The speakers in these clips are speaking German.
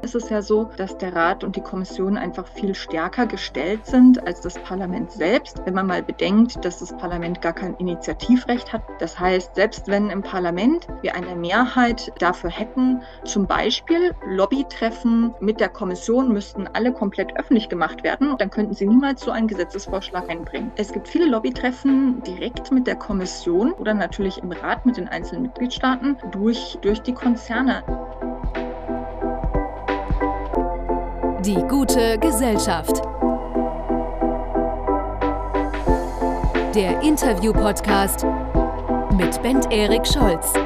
ist es ja so, dass der Rat und die Kommission einfach viel stärker gestellt sind als das Parlament selbst. Wenn man mal bedenkt, dass das Parlament gar kein Initiativrecht hat. Das heißt, selbst wenn im Parlament wir eine Mehrheit dafür hätten, zum Beispiel Lobbytreffen mit der Kommission müssten alle komplett öffentlich gemacht werden, dann könnten sie niemals so einen Gesetzesvorschlag einbringen. Es gibt viele Lobbytreffen direkt mit der Kommission oder natürlich im Rat mit den einzelnen Mitgliedstaaten durch die Konzerne. Die gute Gesellschaft. Der Interview-Podcast mit Bent-Erik Scholz.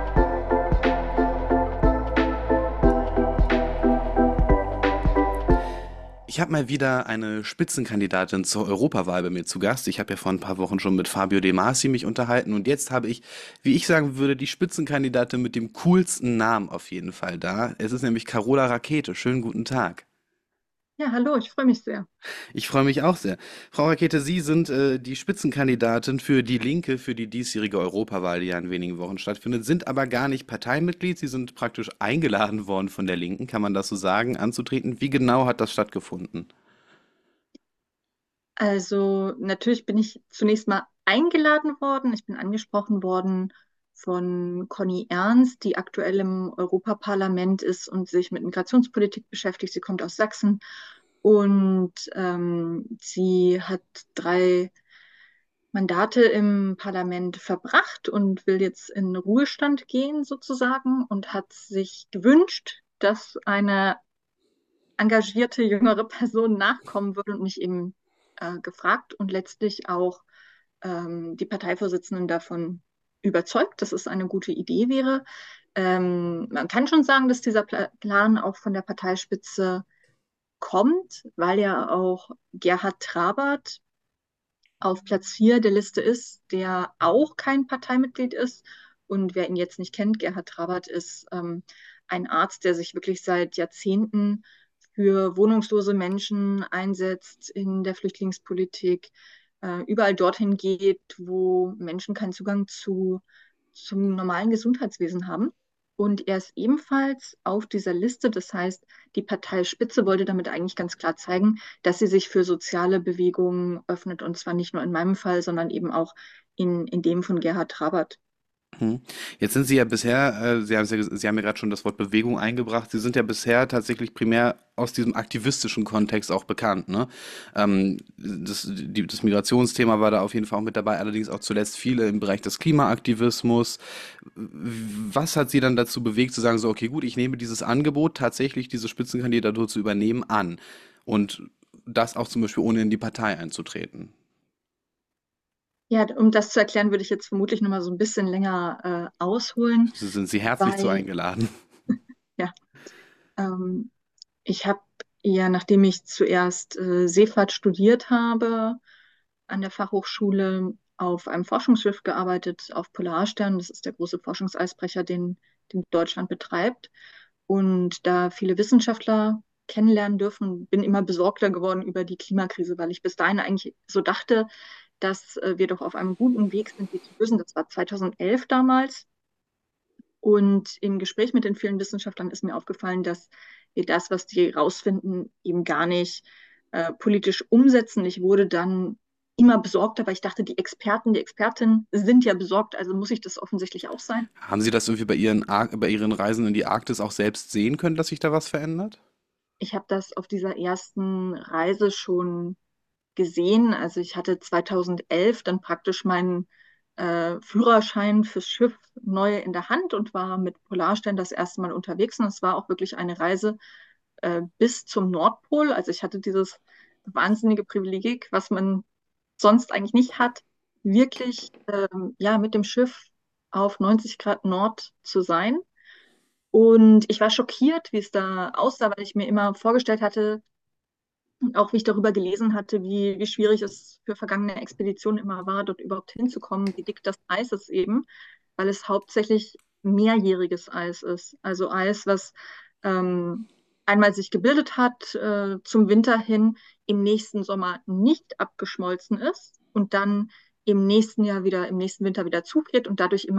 Ich habe mal wieder eine Spitzenkandidatin zur Europawahl bei mir zu Gast. Ich habe ja vor ein paar Wochen schon mit Fabio De Masi mich unterhalten und jetzt habe ich, wie ich sagen würde, die Spitzenkandidatin mit dem coolsten Namen auf jeden Fall da. Es ist nämlich Carola Rackete. Schönen guten Tag. Ja, hallo, ich freue mich sehr. Ich freue mich auch sehr. Frau Rackete, Sie sind die Spitzenkandidatin für die Linke für die diesjährige Europawahl, die ja in wenigen Wochen stattfindet, sind aber gar nicht Parteimitglied. Sie sind praktisch eingeladen worden von der Linken, kann man das so sagen, anzutreten. Wie genau hat das stattgefunden? Also natürlich bin ich zunächst mal eingeladen worden. Ich bin angesprochen worden von Conny Ernst, die aktuell im Europaparlament ist und sich mit Migrationspolitik beschäftigt. Sie kommt aus Sachsen und sie hat 3 Mandate im Parlament verbracht und will jetzt in Ruhestand gehen sozusagen und hat sich gewünscht, dass eine engagierte jüngere Person nachkommen würde und mich eben gefragt und letztlich auch die Parteivorsitzenden davon überzeugt, dass es eine gute Idee wäre. Man kann schon sagen, dass dieser Plan auch von der Parteispitze kommt, weil ja auch Gerhard Trabert auf Platz 4 der Liste ist, der auch kein Parteimitglied ist. Und wer ihn jetzt nicht kennt, Gerhard Trabert ist ein Arzt, der sich wirklich seit Jahrzehnten für wohnungslose Menschen einsetzt in der Flüchtlingspolitik, überall dorthin geht, wo Menschen keinen Zugang zum normalen Gesundheitswesen haben. Und er ist ebenfalls auf dieser Liste. Das heißt, die Parteispitze wollte damit eigentlich ganz klar zeigen, dass sie sich für soziale Bewegungen öffnet. Und zwar nicht nur in meinem Fall, sondern eben auch in dem von Gerhard Trabert. Hm. Jetzt sind Sie ja bisher, Sie haben ja gerade schon das Wort Bewegung eingebracht. Sie sind ja bisher tatsächlich primär aus diesem aktivistischen Kontext auch bekannt, ne? Das Migrationsthema war da auf jeden Fall auch mit dabei, allerdings auch zuletzt viele im Bereich des Klimaaktivismus. Was hat Sie dann dazu bewegt, zu sagen, so, okay, gut, ich nehme dieses Angebot, tatsächlich diese Spitzenkandidatur zu übernehmen, an und das auch zum Beispiel ohne in die Partei einzutreten? Ja, um das zu erklären, würde ich jetzt vermutlich noch mal so ein bisschen länger ausholen, Sind Sie herzlich zu weil eingeladen. ja, ähm, ich habe ja, nachdem ich zuerst Seefahrt studiert habe, an der Fachhochschule auf einem Forschungsschiff gearbeitet, auf Polarstern. Das ist der große Forschungseisbrecher, den Deutschland betreibt. Und da viele Wissenschaftler kennenlernen dürfen, bin immer besorgter geworden über die Klimakrise, weil ich bis dahin eigentlich so dachte, dass wir doch auf einem guten Weg sind, die zu lösen. Das war 2011 damals. Und im Gespräch mit den vielen Wissenschaftlern ist mir aufgefallen, dass wir das, was die rausfinden, eben gar nicht politisch umsetzen. Ich wurde dann immer besorgter, weil ich dachte, die Experten, die Expertinnen sind ja besorgt, also muss ich das offensichtlich auch sein. Haben Sie das irgendwie bei Ihren Reisen in die Arktis auch selbst sehen können, dass sich da was verändert? Ich habe das auf dieser ersten Reise schon gesehen. Also ich hatte 2011 dann praktisch meinen Führerschein fürs Schiff neu in der Hand und war mit Polarstern das erste Mal unterwegs. Und es war auch wirklich eine Reise bis zum Nordpol. Also ich hatte dieses wahnsinnige Privileg, was man sonst eigentlich nicht hat, wirklich ja, mit dem Schiff auf 90 Grad Nord zu sein. Und ich war schockiert, wie es da aussah, weil ich mir immer vorgestellt hatte, und auch wie ich darüber gelesen hatte, wie schwierig es für vergangene Expeditionen immer war, dort überhaupt hinzukommen, wie dick das Eis ist eben, weil es hauptsächlich mehrjähriges Eis ist. Also Eis, was ähm, einmal sich gebildet hat zum Winter hin, im nächsten Sommer nicht abgeschmolzen ist und dann im nächsten Winter wieder zufriert und dadurch immer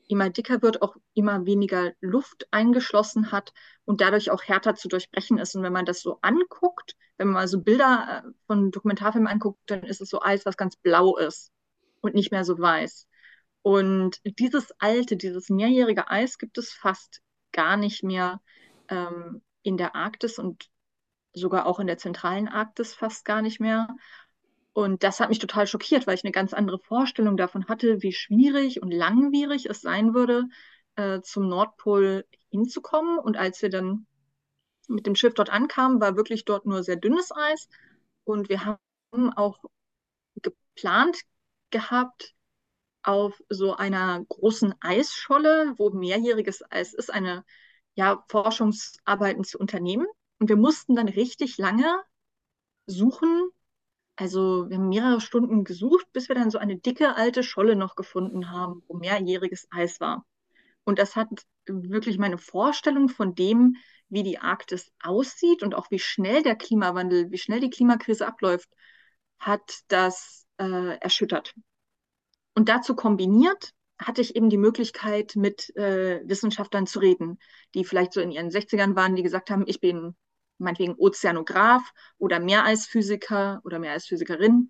immer dicker wird, auch immer weniger Luft eingeschlossen hat und dadurch auch härter zu durchbrechen ist. Und wenn man das so anguckt, wenn man mal so Bilder von Dokumentarfilmen anguckt, dann ist es so Eis, was ganz blau ist und nicht mehr so weiß. Und dieses mehrjährige Eis gibt es fast gar nicht mehr in der Arktis und sogar auch in der zentralen Arktis fast gar nicht mehr. Und das hat mich total schockiert, weil ich eine ganz andere Vorstellung davon hatte, wie schwierig und langwierig es sein würde, zum Nordpol hinzukommen. Und als wir dann mit dem Schiff dort ankamen, war wirklich dort nur sehr dünnes Eis. Und wir haben auch geplant gehabt, auf so einer großen Eisscholle, wo mehrjähriges Eis ist, Forschungsarbeiten zu unternehmen. Und wir mussten dann richtig lange suchen. Also wir haben mehrere Stunden gesucht, bis wir dann so eine dicke alte Scholle noch gefunden haben, wo mehrjähriges Eis war. Und das hat wirklich meine Vorstellung von dem, wie die Arktis aussieht und auch wie schnell der Klimawandel, wie schnell die Klimakrise abläuft, hat das erschüttert. Und dazu kombiniert hatte ich eben die Möglichkeit, mit Wissenschaftlern zu reden, die vielleicht so in ihren 60ern waren, die gesagt haben, ich bin meinetwegen Ozeanograph oder Meereisphysiker oder Meereisphysikerin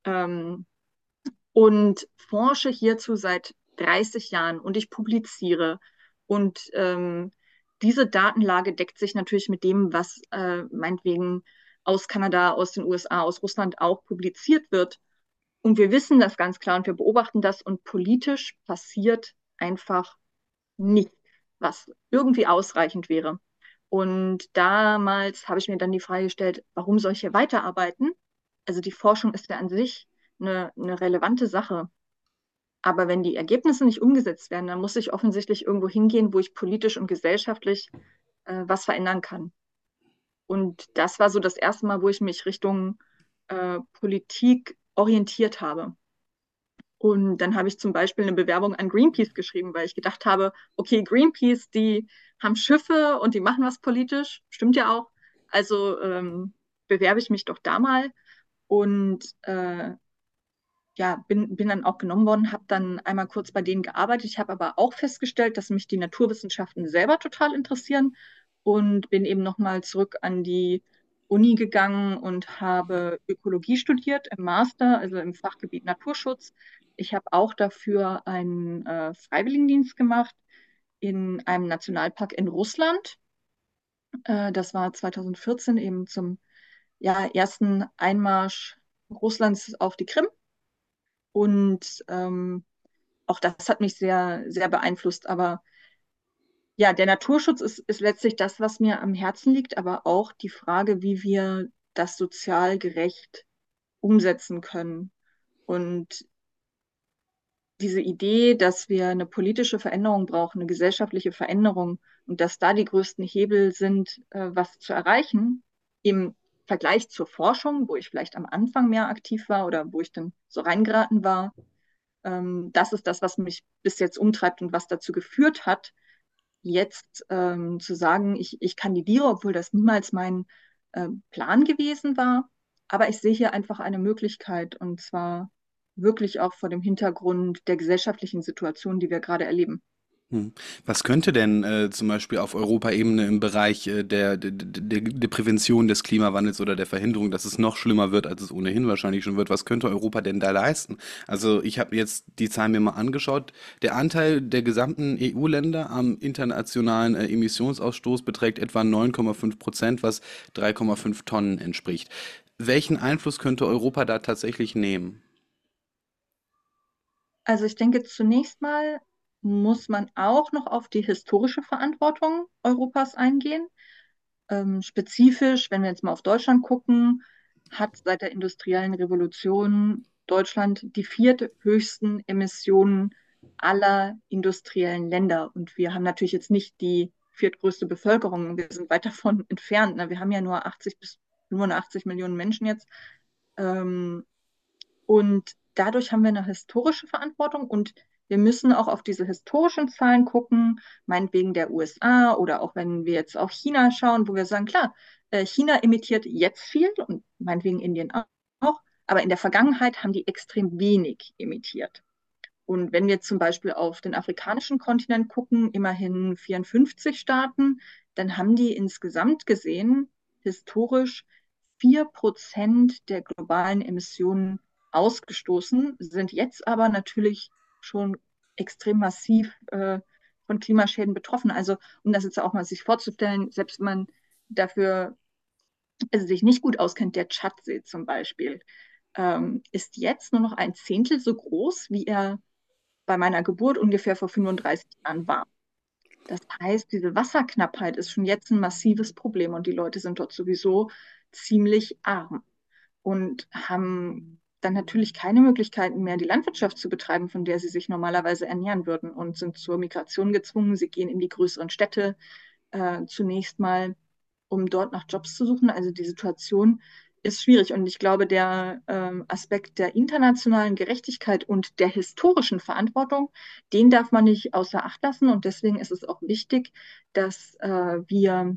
und forsche hierzu seit 30 Jahren und ich publiziere. Und diese Datenlage deckt sich natürlich mit dem, was meinetwegen aus Kanada, aus den USA, aus Russland auch publiziert wird. Und wir wissen das ganz klar und wir beobachten das und politisch passiert einfach nichts, was irgendwie ausreichend wäre. Und damals habe ich mir dann die Frage gestellt, warum soll ich hier weiterarbeiten? Also die Forschung ist ja an sich eine relevante Sache. Aber wenn die Ergebnisse nicht umgesetzt werden, dann muss ich offensichtlich irgendwo hingehen, wo ich politisch und gesellschaftlich was verändern kann. Und das war so das erste Mal, wo ich mich Richtung Politik orientiert habe. Und dann habe ich zum Beispiel eine Bewerbung an Greenpeace geschrieben, weil ich gedacht habe, okay, Greenpeace, die haben Schiffe und die machen was politisch, stimmt ja auch. Also bewerbe ich mich doch da mal. Und bin dann auch genommen worden, habe dann einmal kurz bei denen gearbeitet. Ich habe aber auch festgestellt, dass mich die Naturwissenschaften selber total interessieren und bin eben nochmal zurück an die Uni gegangen und habe Ökologie studiert im Master, also im Fachgebiet Naturschutz. Ich habe auch dafür einen Freiwilligendienst gemacht in einem Nationalpark in Russland. Das war 2014 eben zum ersten Einmarsch Russlands auf die Krim. Und auch das hat mich sehr, sehr beeinflusst. Aber ja, der Naturschutz ist letztlich das, was mir am Herzen liegt, aber auch die Frage, wie wir das sozial gerecht umsetzen können. Und diese Idee, dass wir eine politische Veränderung brauchen, eine gesellschaftliche Veränderung und dass da die größten Hebel sind, was zu erreichen, im Vergleich zur Forschung, wo ich vielleicht am Anfang mehr aktiv war oder wo ich dann so reingeraten war, das ist das, was mich bis jetzt umtreibt und was dazu geführt hat, jetzt zu sagen, ich kandidiere, obwohl das niemals mein Plan gewesen war. Aber ich sehe hier einfach eine Möglichkeit und zwar wirklich auch vor dem Hintergrund der gesellschaftlichen Situation, die wir gerade erleben. Hm. Was könnte denn zum Beispiel auf Europaebene im Bereich der Prävention des Klimawandels oder der Verhinderung, dass es noch schlimmer wird, als es ohnehin wahrscheinlich schon wird, was könnte Europa denn da leisten? Also ich habe jetzt die Zahlen mir mal angeschaut. Der Anteil der gesamten EU-Länder am internationalen Emissionsausstoß beträgt etwa 9,5%, was 3,5 Tonnen entspricht. Welchen Einfluss könnte Europa da tatsächlich nehmen? Also ich denke, zunächst mal muss man auch noch auf die historische Verantwortung Europas eingehen. Spezifisch, wenn wir jetzt mal auf Deutschland gucken, hat seit der industriellen Revolution Deutschland die vierthöchsten Emissionen aller industriellen Länder. Und wir haben natürlich jetzt nicht die viertgrößte Bevölkerung. Wir sind weit davon entfernt. Ne? Wir haben ja nur 80 bis 85 Millionen Menschen jetzt. Und dadurch haben wir eine historische Verantwortung und wir müssen auch auf diese historischen Zahlen gucken, meinetwegen der USA oder auch wenn wir jetzt auf China schauen, wo wir sagen, klar, China emittiert jetzt viel und meinetwegen Indien auch, aber in der Vergangenheit haben die extrem wenig emittiert. Und wenn wir zum Beispiel auf den afrikanischen Kontinent gucken, immerhin 54 Staaten, dann haben die insgesamt gesehen, historisch 4% der globalen Emissionen ausgestoßen, sind jetzt aber natürlich schon extrem massiv von Klimaschäden betroffen. Also um das jetzt auch mal sich vorzustellen, selbst wenn man dafür sich nicht gut auskennt, der Tschadsee zum Beispiel, ist jetzt nur noch ein Zehntel so groß, wie er bei meiner Geburt ungefähr vor 35 Jahren war. Das heißt, diese Wasserknappheit ist schon jetzt ein massives Problem und die Leute sind dort sowieso ziemlich arm und haben dann natürlich keine Möglichkeiten mehr, die Landwirtschaft zu betreiben, von der sie sich normalerweise ernähren würden und sind zur Migration gezwungen. Sie gehen in die größeren Städte zunächst mal, um dort nach Jobs zu suchen. Also die Situation ist schwierig und ich glaube, der Aspekt der internationalen Gerechtigkeit und der historischen Verantwortung, den darf man nicht außer Acht lassen und deswegen ist es auch wichtig, dass wir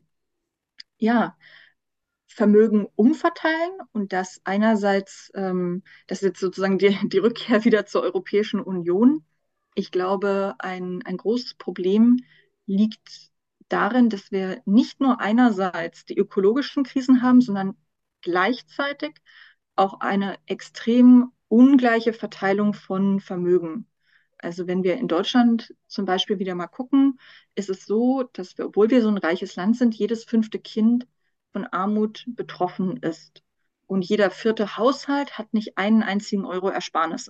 ja Vermögen umverteilen und das einerseits, das ist jetzt sozusagen die Rückkehr wieder zur Europäischen Union. Ich glaube, ein großes Problem liegt darin, dass wir nicht nur einerseits die ökologischen Krisen haben, sondern gleichzeitig auch eine extrem ungleiche Verteilung von Vermögen. Also wenn wir in Deutschland zum Beispiel wieder mal gucken, ist es so, dass wir, obwohl wir so ein reiches Land sind, jedes fünfte Kind von Armut betroffen ist. Und jeder vierte Haushalt hat nicht einen einzigen Euro Ersparnisse.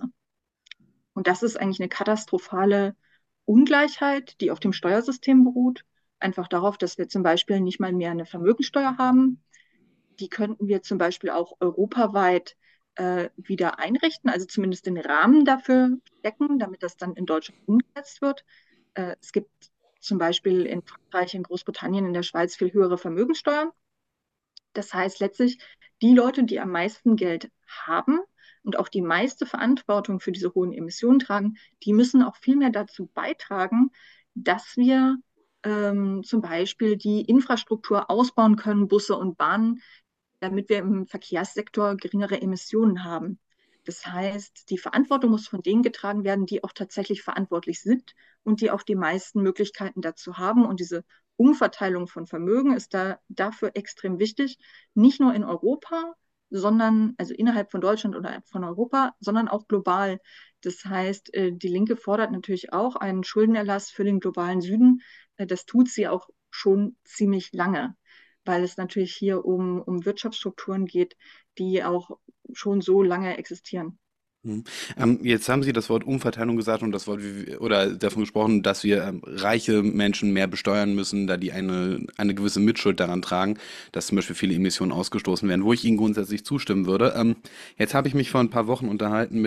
Und das ist eigentlich eine katastrophale Ungleichheit, die auf dem Steuersystem beruht. Einfach darauf, dass wir zum Beispiel nicht mal mehr eine Vermögensteuer haben. Die könnten wir zum Beispiel auch europaweit wieder einrichten, also zumindest den Rahmen dafür stecken, damit das dann in Deutschland umgesetzt wird. Es gibt zum Beispiel in Frankreich, in Großbritannien, in der Schweiz viel höhere Vermögenssteuern. Das heißt letztlich, die Leute, die am meisten Geld haben und auch die meiste Verantwortung für diese hohen Emissionen tragen, die müssen auch viel mehr dazu beitragen, dass wir zum Beispiel die Infrastruktur ausbauen können, Busse und Bahnen, damit wir im Verkehrssektor geringere Emissionen haben. Das heißt, die Verantwortung muss von denen getragen werden, die auch tatsächlich verantwortlich sind und die auch die meisten Möglichkeiten dazu haben. Und diese Umverteilung von Vermögen ist dafür extrem wichtig, nicht nur in Europa, sondern also innerhalb von Deutschland oder von Europa, sondern auch global. Das heißt, die Linke fordert natürlich auch einen Schuldenerlass für den globalen Süden. Das tut sie auch schon ziemlich lange, weil es natürlich hier um Wirtschaftsstrukturen geht, die auch schon so lange existieren. Mhm. Jetzt haben Sie das Wort Umverteilung gesagt und das Wort oder davon gesprochen, dass wir reiche Menschen mehr besteuern müssen, da die eine gewisse Mitschuld daran tragen, dass zum Beispiel viele Emissionen ausgestoßen werden, wo ich Ihnen grundsätzlich zustimmen würde. Jetzt habe ich mich vor ein paar Wochen unterhalten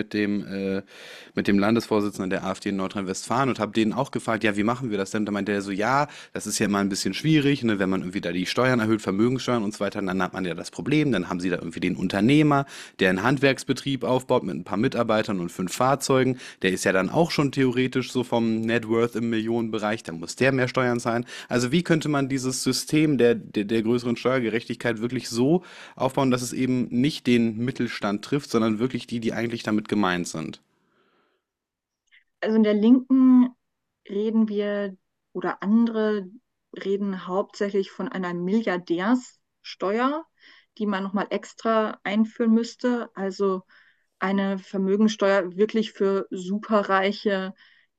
mit dem Landesvorsitzenden der AfD in Nordrhein-Westfalen und habe denen auch gefragt, ja, wie machen wir das denn? Da meinte er so, ja, das ist ja immer ein bisschen schwierig, ne, wenn man irgendwie da die Steuern erhöht, Vermögenssteuern und so weiter, dann hat man ja das Problem, dann haben Sie da irgendwie den Unternehmer, der einen Handwerksbetrieb aufbaut mit ein paar Mitarbeitern und 5 Fahrzeugen. Der ist ja dann auch schon theoretisch so vom Net Worth im Millionenbereich. Da muss der mehr Steuern zahlen. Also wie könnte man dieses System der größeren Steuergerechtigkeit wirklich so aufbauen, dass es eben nicht den Mittelstand trifft, sondern wirklich die, die eigentlich damit gemeint sind? Also in der Linken reden wir oder andere reden hauptsächlich von einer Milliardärssteuer, die man nochmal extra einführen müsste. Also eine Vermögensteuer wirklich für Superreiche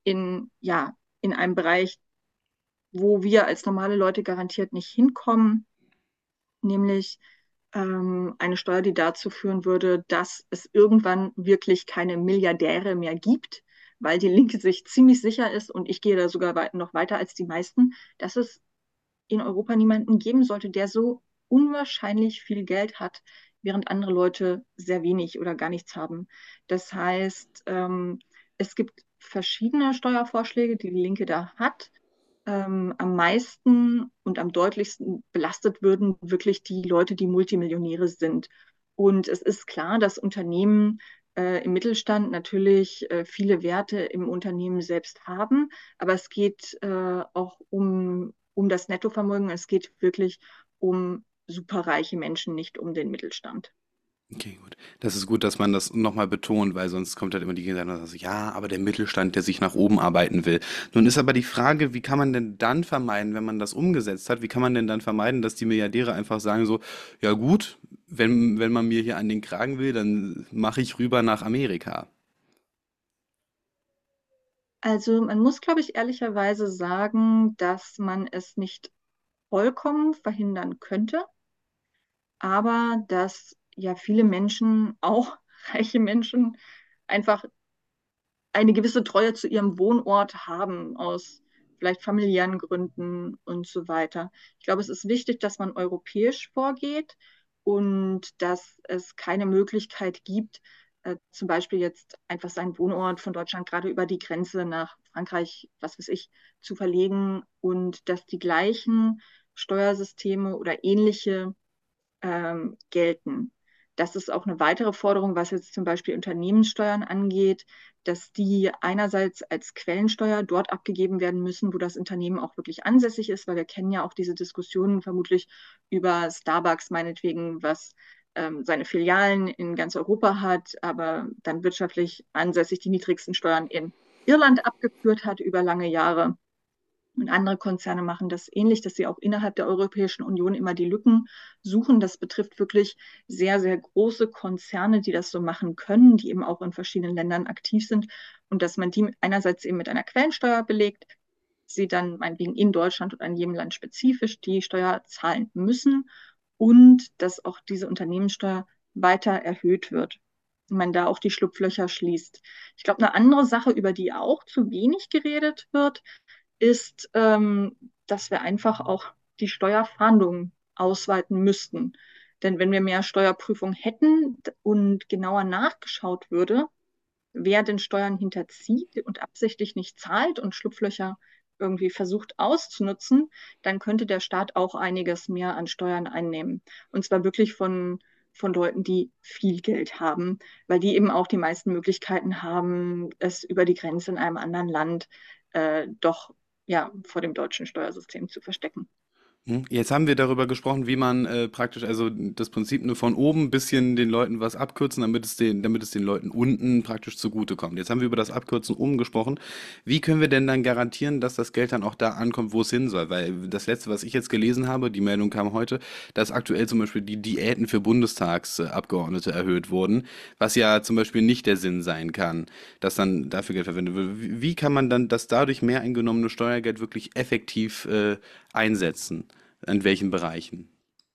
in einem Bereich, wo wir als normale Leute garantiert nicht hinkommen, nämlich eine Steuer, die dazu führen würde, dass es irgendwann wirklich keine Milliardäre mehr gibt, weil die Linke sich ziemlich sicher ist und ich gehe da sogar noch weiter als die meisten, dass es in Europa niemanden geben sollte, der so unwahrscheinlich viel Geld hat, während andere Leute sehr wenig oder gar nichts haben. Das heißt, es gibt verschiedene Steuervorschläge, die die Linke da hat. Am meisten und am deutlichsten belastet würden wirklich die Leute, die Multimillionäre sind. Und es ist klar, dass Unternehmen im Mittelstand natürlich viele Werte im Unternehmen selbst haben, aber es geht auch um das Nettovermögen. Es geht wirklich um superreiche Menschen, nicht um den Mittelstand. Okay, gut. Das ist gut, dass man das nochmal betont, weil sonst kommt halt immer die Gegenseite und sagt, so, ja, aber der Mittelstand, der sich nach oben arbeiten will. Nun ist aber die Frage, wie kann man denn dann vermeiden, wenn man das umgesetzt hat, wie kann man denn dann vermeiden, dass die Milliardäre einfach sagen so, ja gut, wenn man mir hier an den Kragen will, dann mache ich rüber nach Amerika. Also man muss, glaube ich, ehrlicherweise sagen, dass man es nicht vollkommen verhindern könnte, aber dass ja viele Menschen, auch reiche Menschen, einfach eine gewisse Treue zu ihrem Wohnort haben, aus vielleicht familiären Gründen und so weiter. Ich glaube, es ist wichtig, dass man europäisch vorgeht und dass es keine Möglichkeit gibt, zum Beispiel jetzt einfach seinen Wohnort von Deutschland gerade über die Grenze nach Frankreich, was weiß ich, zu verlegen und dass die gleichen Steuersysteme oder ähnliche gelten. Das ist auch eine weitere Forderung, was jetzt zum Beispiel Unternehmenssteuern angeht, dass die einerseits als Quellensteuer dort abgegeben werden müssen, wo das Unternehmen auch wirklich ansässig ist, weil wir kennen ja auch diese Diskussionen vermutlich über Starbucks meinetwegen, was seine Filialen in ganz Europa hat, aber dann wirtschaftlich ansässig die niedrigsten Steuern in Irland abgeführt hat über lange Jahre. Und andere Konzerne machen das ähnlich, dass sie auch innerhalb der Europäischen Union immer die Lücken suchen. Das betrifft wirklich sehr, sehr große Konzerne, die das so machen können, die eben auch in verschiedenen Ländern aktiv sind. Und dass man die einerseits eben mit einer Quellensteuer belegt, sie dann meinetwegen in Deutschland oder in jedem Land spezifisch die Steuer zahlen müssen und dass auch diese Unternehmenssteuer weiter erhöht wird. Und man da auch die Schlupflöcher schließt. Ich glaube, eine andere Sache, über die auch zu wenig geredet wird, ist, dass wir einfach auch die Steuerfahndung ausweiten müssten. Denn wenn wir mehr Steuerprüfung hätten und genauer nachgeschaut würde, wer den Steuern hinterzieht und absichtlich nicht zahlt und Schlupflöcher irgendwie versucht auszunutzen, dann könnte der Staat auch einiges mehr an Steuern einnehmen. Und zwar wirklich von Leuten, die viel Geld haben, weil die eben auch die meisten Möglichkeiten haben, es über die Grenze in einem anderen Land doch ja vor dem deutschen Steuersystem zu verstecken. Jetzt haben wir darüber gesprochen, wie man praktisch, also das Prinzip nur von oben ein bisschen den Leuten was abkürzen, damit es den Leuten unten praktisch zugutekommt. Jetzt haben wir über das Abkürzen oben gesprochen. Wie können wir denn dann garantieren, dass das Geld dann auch da ankommt, wo es hin soll? Weil das Letzte, was ich jetzt gelesen habe, die Meldung kam heute, dass aktuell zum Beispiel die Diäten für Bundestagsabgeordnete erhöht wurden, was ja zum Beispiel nicht der Sinn sein kann, dass dann dafür Geld verwendet wird. Wie kann man dann das dadurch mehr eingenommene Steuergeld wirklich effektiv einsetzen? In welchen Bereichen?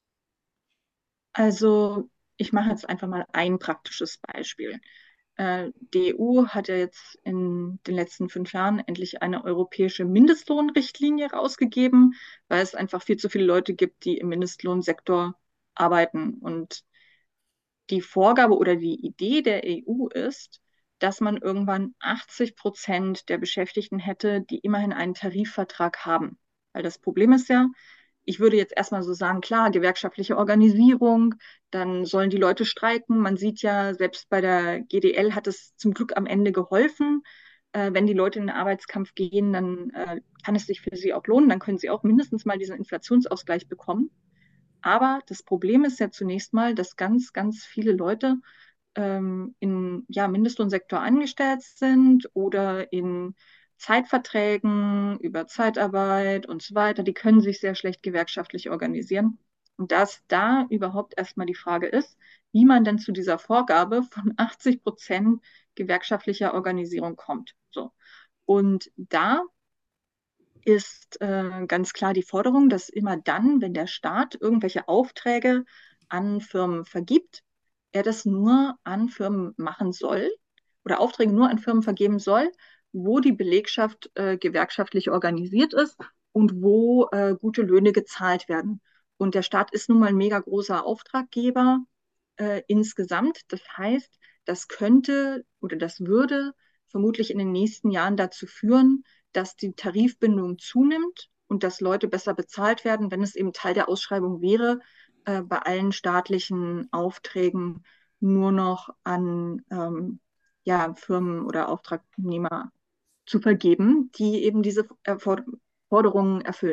Also ich mache jetzt einfach mal ein praktisches Beispiel. Die EU hat ja jetzt in den letzten 5 Jahren endlich eine europäische Mindestlohnrichtlinie rausgegeben, weil es einfach viel zu viele Leute gibt, die im Mindestlohnsektor arbeiten. Und die Vorgabe oder die Idee der EU ist, dass man irgendwann 80% der Beschäftigten hätte, die immerhin einen Tarifvertrag haben. Weil das Problem ist ja, ich würde jetzt erstmal so sagen, klar, gewerkschaftliche Organisierung, dann sollen die Leute streiken. Man sieht ja, selbst bei der GDL hat es zum Glück am Ende geholfen. Wenn die Leute in den Arbeitskampf gehen, dann kann es sich für sie auch lohnen. Dann können sie auch mindestens mal diesen Inflationsausgleich bekommen. Aber das Problem ist ja zunächst mal, dass ganz, ganz viele Leute in ja, Mindestlohnsektor angestellt sind oder in Zeitverträgen über Zeitarbeit und so weiter. Die können sich sehr schlecht gewerkschaftlich organisieren. Und dass da überhaupt erstmal die Frage ist, wie man denn zu dieser Vorgabe von 80% gewerkschaftlicher Organisierung kommt. So. Und da ist ganz klar die Forderung, dass immer dann, wenn der Staat irgendwelche Aufträge an Firmen vergibt, er das nur an Firmen machen soll oder Aufträge nur an Firmen vergeben soll, wo die Belegschaft gewerkschaftlich organisiert ist und wo gute Löhne gezahlt werden. Und der Staat ist nun mal ein mega großer Auftraggeber insgesamt. Das heißt, das könnte oder das würde vermutlich in den nächsten Jahren dazu führen, dass die Tarifbindung zunimmt und dass Leute besser bezahlt werden, wenn es eben Teil der Ausschreibung wäre, bei allen staatlichen Aufträgen nur noch an ja, Firmen oder Auftragnehmer zu vergeben, die eben diese Forderungen erfüllen.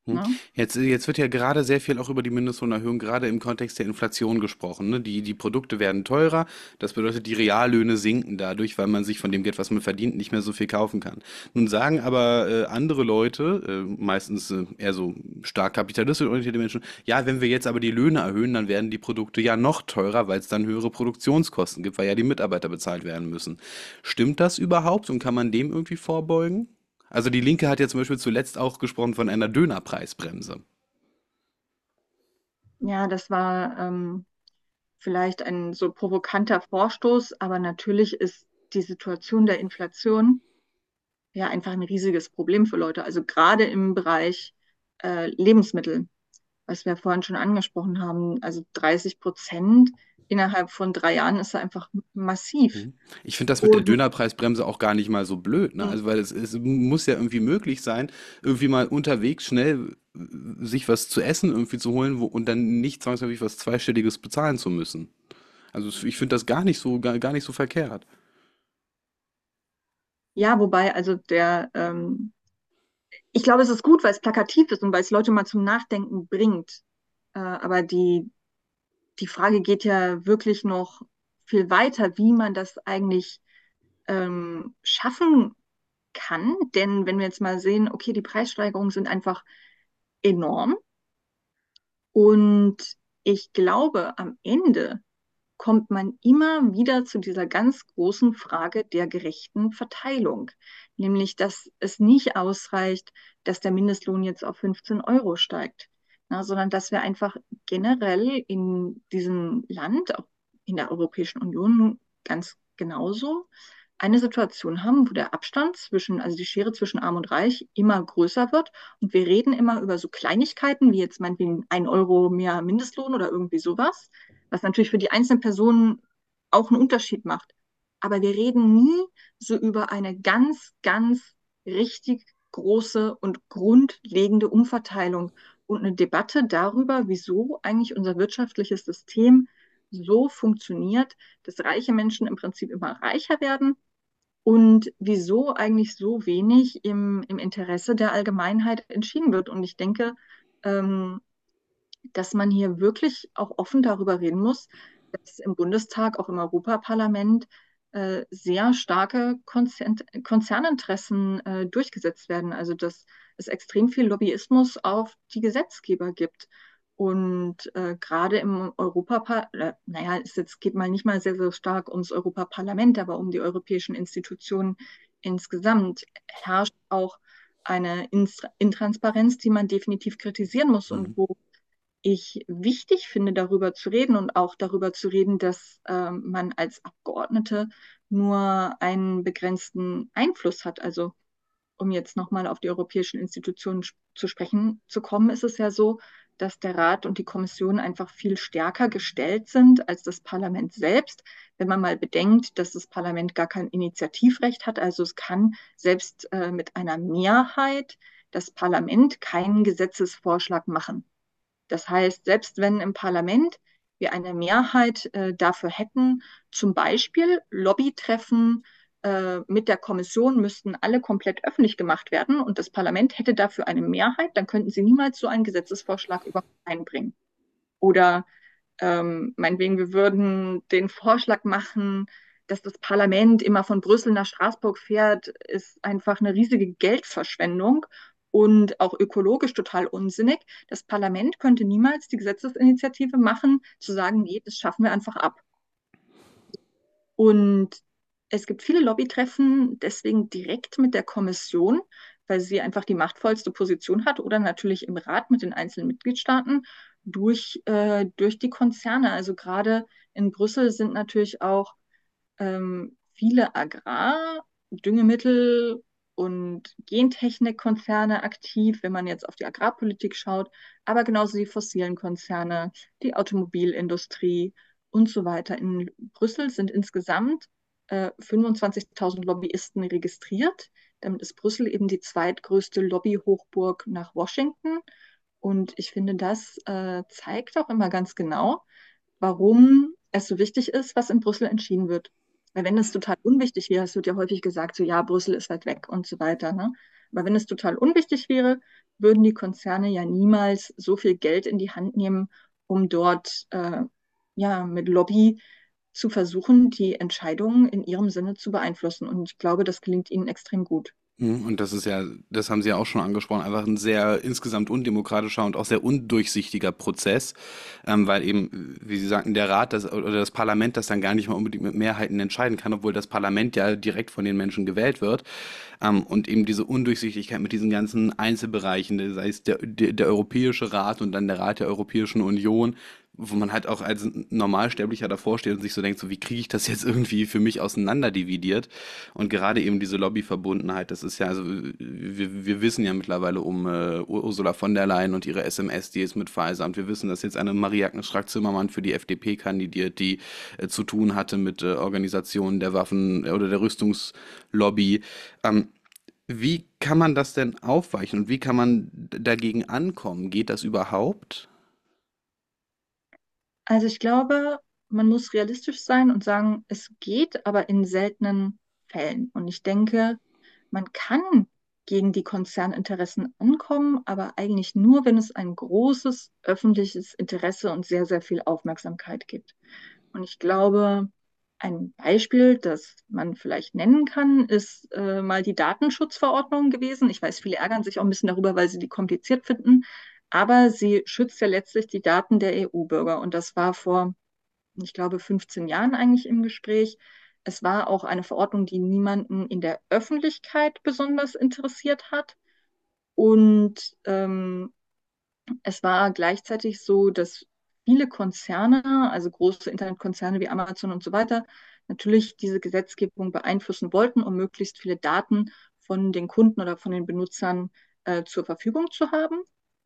Hm. Ne? Jetzt wird ja gerade sehr viel auch über die Mindestlohnerhöhung, gerade im Kontext der Inflation gesprochen. Ne? Die Produkte werden teurer. Das bedeutet, die Reallöhne sinken dadurch, weil man sich von dem Geld, was man verdient, nicht mehr so viel kaufen kann. Nun sagen aber andere Leute, meistens eher so stark kapitalistisch orientierte Menschen, ja, wenn wir jetzt aber die Löhne erhöhen, dann werden die Produkte ja noch teurer, weil es dann höhere Produktionskosten gibt, weil ja die Mitarbeiter bezahlt werden müssen. Stimmt das überhaupt und kann man dem irgendwie vorbeugen? Also die Linke hat ja zum Beispiel zuletzt auch gesprochen von einer Dönerpreisbremse. Ja, das war vielleicht ein so provokanter Vorstoß, aber natürlich ist die Situation der Inflation ja einfach ein riesiges Problem für Leute. Also gerade im Bereich Lebensmittel, was wir vorhin schon angesprochen haben, also 30% innerhalb von 3 Jahren ist da einfach massiv. Mhm. Ich finde das mit der Und Dönerpreisbremse auch gar nicht mal so blöd, ne? Also weil es muss ja irgendwie möglich sein, irgendwie mal unterwegs schnell sich was zu essen irgendwie zu holen und dann nicht zwangsläufig was Zweistelliges bezahlen zu müssen. Also ich finde das gar nicht so verkehrt. ja, wobei, also ich glaube, es ist gut, weil es plakativ ist und weil es Leute mal zum Nachdenken bringt. Aber die Frage geht ja wirklich noch viel weiter, wie man das eigentlich schaffen kann. Denn wenn wir jetzt mal sehen, okay, die Preissteigerungen sind einfach enorm und ich glaube, am Ende kommt man immer wieder zu dieser ganz großen Frage der gerechten Verteilung. Nämlich, dass es nicht ausreicht, dass der Mindestlohn jetzt auf 15 € steigt, sondern dass wir einfach generell in diesem Land, auch in der Europäischen Union ganz genauso, eine Situation haben, wo der Abstand zwischen, also die Schere zwischen Arm und Reich immer größer wird. Und wir reden immer über so Kleinigkeiten, wie jetzt meinetwegen 1 € mehr Mindestlohn oder irgendwie sowas, was natürlich für die einzelnen Personen auch einen Unterschied macht. Aber wir reden nie so über eine ganz, ganz richtig große und grundlegende Umverteilung und eine Debatte darüber, wieso eigentlich unser wirtschaftliches System so funktioniert, dass reiche Menschen im Prinzip immer reicher werden und wieso eigentlich so wenig im Interesse der Allgemeinheit entschieden wird. Und ich denke, ähm, dass man hier wirklich auch offen darüber reden muss, dass im Bundestag, auch im Europaparlament, sehr starke Konzerninteressen durchgesetzt werden. Also dass es extrem viel Lobbyismus auf die Gesetzgeber gibt. Und gerade im Europaparlament, naja, geht mal nicht mal sehr, sehr stark ums Europaparlament, aber um die europäischen Institutionen insgesamt, herrscht auch eine Intransparenz, die man definitiv kritisieren muss und Mhm. wo ich wichtig finde, darüber zu reden und auch darüber zu reden, dass man als Abgeordnete nur einen begrenzten Einfluss hat. Also um jetzt nochmal auf die europäischen Institutionen zu sprechen zu kommen, ist es ja so, dass der Rat und die Kommission einfach viel stärker gestellt sind als das Parlament selbst. Wenn man mal bedenkt, dass das Parlament gar kein Initiativrecht hat, also es kann selbst mit einer Mehrheit das Parlament keinen Gesetzesvorschlag machen. Das heißt, selbst wenn im Parlament wir eine Mehrheit dafür hätten, zum Beispiel Lobbytreffen mit der Kommission müssten alle komplett öffentlich gemacht werden und das Parlament hätte dafür eine Mehrheit, dann könnten sie niemals so einen Gesetzesvorschlag überhaupt einbringen. Oder meinetwegen, wir würden den Vorschlag machen, dass das Parlament immer von Brüssel nach Straßburg fährt, ist einfach eine riesige Geldverschwendung und auch ökologisch total unsinnig. Das Parlament könnte niemals die Gesetzesinitiative machen, zu sagen, nee, das schaffen wir einfach ab. Und es gibt viele Lobbytreffen deswegen direkt mit der Kommission, weil sie einfach die machtvollste Position hat oder natürlich im Rat mit den einzelnen Mitgliedstaaten durch die Konzerne. Also gerade in Brüssel sind natürlich auch viele Agrar-, Düngemittel- und Gentechnikkonzerne aktiv, wenn man jetzt auf die Agrarpolitik schaut, aber genauso die fossilen Konzerne, die Automobilindustrie und so weiter. In Brüssel sind insgesamt 25.000 Lobbyisten registriert. Damit ist Brüssel eben die zweitgrößte Lobbyhochburg nach Washington. Und ich finde, das zeigt auch immer ganz genau, warum es so wichtig ist, was in Brüssel entschieden wird. Weil wenn es total unwichtig wäre, es wird ja häufig gesagt, so ja, Brüssel ist weit weg und so weiter, ne? Aber wenn es total unwichtig wäre, würden die Konzerne ja niemals so viel Geld in die Hand nehmen, um dort ja mit Lobby zu versuchen, die Entscheidungen in ihrem Sinne zu beeinflussen. Und ich glaube, das gelingt ihnen extrem gut. Und das ist ja, das haben Sie ja auch schon angesprochen, einfach ein sehr insgesamt undemokratischer und auch sehr undurchsichtiger Prozess, weil eben, wie Sie sagten, der Rat oder das Parlament das dann gar nicht mal unbedingt mit Mehrheiten entscheiden kann, obwohl das Parlament ja direkt von den Menschen gewählt wird. Und eben diese Undurchsichtigkeit mit diesen ganzen Einzelbereichen, sei es der Europäische Rat und dann der Rat der Europäischen Union, wo man halt auch als Normalsterblicher davor steht und sich so denkt, so wie kriege ich das jetzt irgendwie für mich auseinanderdividiert? Und gerade eben diese Lobbyverbundenheit, das ist ja, also wir wissen ja mittlerweile um Ursula von der Leyen und ihre SMS-Deals mit Pfizer und wir wissen, dass jetzt eine Marie-Agnes Strack-Zimmermann für die FDP kandidiert, die zu tun hatte mit Organisationen der Waffen- oder der Rüstungslobby. Wie kann man das denn aufweichen und wie kann man dagegen ankommen? Geht das überhaupt? Also ich glaube, man muss realistisch sein und sagen, es geht, aber in seltenen Fällen. Und ich denke, man kann gegen die Konzerninteressen ankommen, aber eigentlich nur, wenn es ein großes öffentliches Interesse und sehr, sehr viel Aufmerksamkeit gibt. Und ich glaube, ein Beispiel, das man vielleicht nennen kann, ist mal die Datenschutzverordnung gewesen. Ich weiß, viele ärgern sich auch ein bisschen darüber, weil sie die kompliziert finden, aber sie schützt ja letztlich die Daten der EU-Bürger. Und das war vor, ich glaube, 15 Jahren eigentlich im Gespräch. Es war auch eine Verordnung, die niemanden in der Öffentlichkeit besonders interessiert hat. Und es war gleichzeitig so, dass viele Konzerne, also große Internetkonzerne wie Amazon und so weiter, natürlich diese Gesetzgebung beeinflussen wollten, um möglichst viele Daten von den Kunden oder von den Benutzern zur Verfügung zu haben.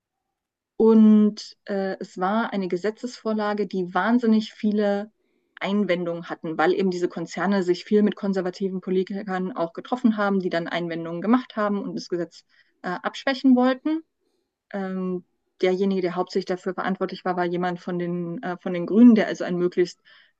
Und es war eine Gesetzesvorlage, die wahnsinnig viele Einwendungen hatten, weil eben diese Konzerne sich viel mit konservativen Politikern auch getroffen haben, die dann Einwendungen gemacht haben und das Gesetz abschwächen wollten. Ähm, derjenige, der hauptsächlich dafür verantwortlich war, war jemand von den Grünen, der also ein möglichst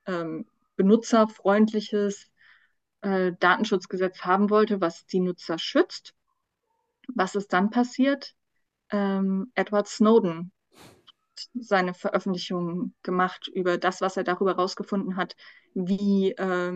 benutzerfreundliches Datenschutzgesetz haben wollte, was die Nutzer schützt. Was ist dann passiert? Edward Snowden seine Veröffentlichungen gemacht über das, was er darüber herausgefunden hat, wie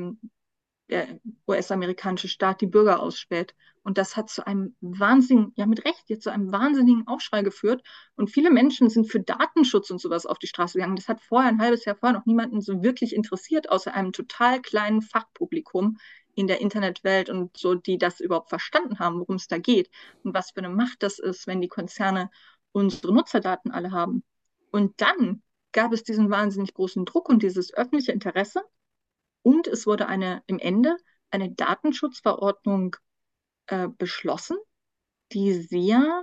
der US-amerikanische Staat die Bürger ausspäht. Und das hat zu einem wahnsinnigen, ja mit Recht, jetzt zu einem wahnsinnigen Aufschrei geführt. Und viele Menschen sind für Datenschutz und sowas auf die Straße gegangen. Das hat vorher, ein halbes Jahr vorher, noch niemanden so wirklich interessiert, außer einem total kleinen Fachpublikum in der Internetwelt und so, die das überhaupt verstanden haben, worum es da geht und was für eine Macht das ist, wenn die Konzerne unsere Nutzerdaten alle haben. Und dann gab es diesen wahnsinnig großen Druck und dieses öffentliche Interesse und es wurde im Ende eine Datenschutzverordnung beschlossen, die sehr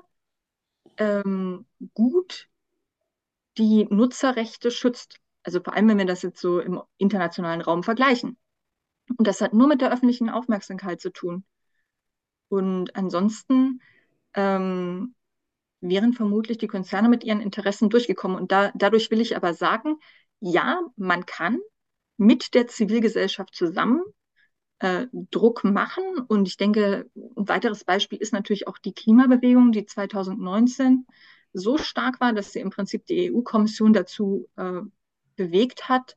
ähm, gut die Nutzerrechte schützt. Also vor allem, wenn wir das jetzt so im internationalen Raum vergleichen. Und das hat nur mit der öffentlichen Aufmerksamkeit zu tun. Und ansonsten ähm, wären vermutlich die Konzerne mit ihren Interessen durchgekommen. Und dadurch will ich aber sagen, ja, man kann mit der Zivilgesellschaft zusammen Druck machen. Und ich denke, ein weiteres Beispiel ist natürlich auch die Klimabewegung, die 2019 so stark war, dass sie im Prinzip die EU-Kommission dazu bewegt hat,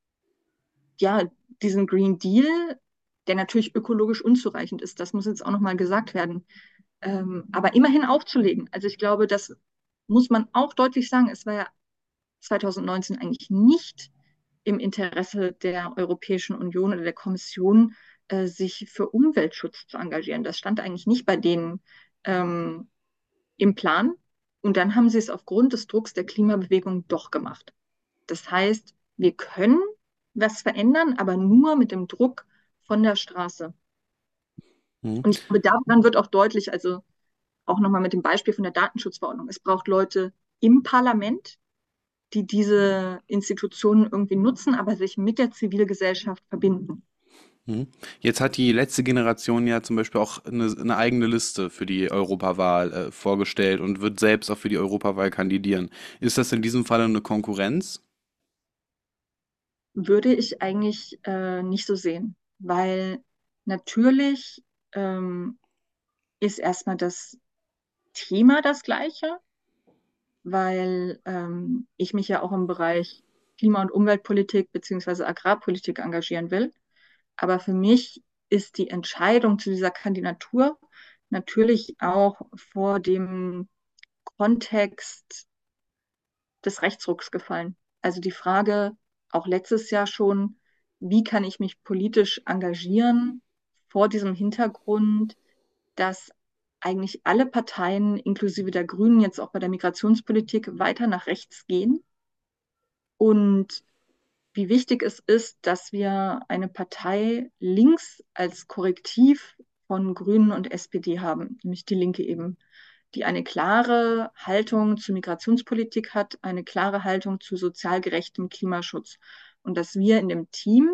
ja, diesen Green Deal, der natürlich ökologisch unzureichend ist, das muss jetzt auch nochmal gesagt werden, aber immerhin aufzulegen. Also ich glaube, das muss man auch deutlich sagen, es war ja 2019 eigentlich nicht im Interesse der Europäischen Union oder der Kommission, sich für Umweltschutz zu engagieren. Das stand eigentlich nicht bei denen ähm, im Plan. Und dann haben sie es aufgrund des Drucks der Klimabewegung doch gemacht. Das heißt, wir können was verändern, aber nur mit dem Druck von der Straße. Hm. Und ich glaube, daran wird auch deutlich, also auch nochmal mit dem Beispiel von der Datenschutzverordnung. Es braucht Leute im Parlament, die diese Institutionen irgendwie nutzen, aber sich mit der Zivilgesellschaft verbinden. Mhm. Jetzt hat die letzte Generation ja zum Beispiel auch eine eigene Liste für die Europawahl vorgestellt und wird selbst auch für die Europawahl kandidieren. Ist das in diesem Fall eine Konkurrenz? Würde ich eigentlich nicht so sehen, weil natürlich ähm, ist erstmal das Thema das gleiche, weil ich mich ja auch im Bereich Klima- und Umweltpolitik beziehungsweise Agrarpolitik engagieren will. Aber für mich ist die Entscheidung zu dieser Kandidatur natürlich auch vor dem Kontext des Rechtsrucks gefallen. Also die Frage, auch letztes Jahr schon, wie kann ich mich politisch engagieren vor diesem Hintergrund, dass eigentlich alle Parteien, inklusive der Grünen, jetzt auch bei der Migrationspolitik weiter nach rechts gehen und wie wichtig es ist, dass wir eine Partei links als Korrektiv von Grünen und SPD haben, nämlich die Linke eben, die eine klare Haltung zur Migrationspolitik hat, eine klare Haltung zu sozial gerechtem Klimaschutz. Und dass wir in dem Team,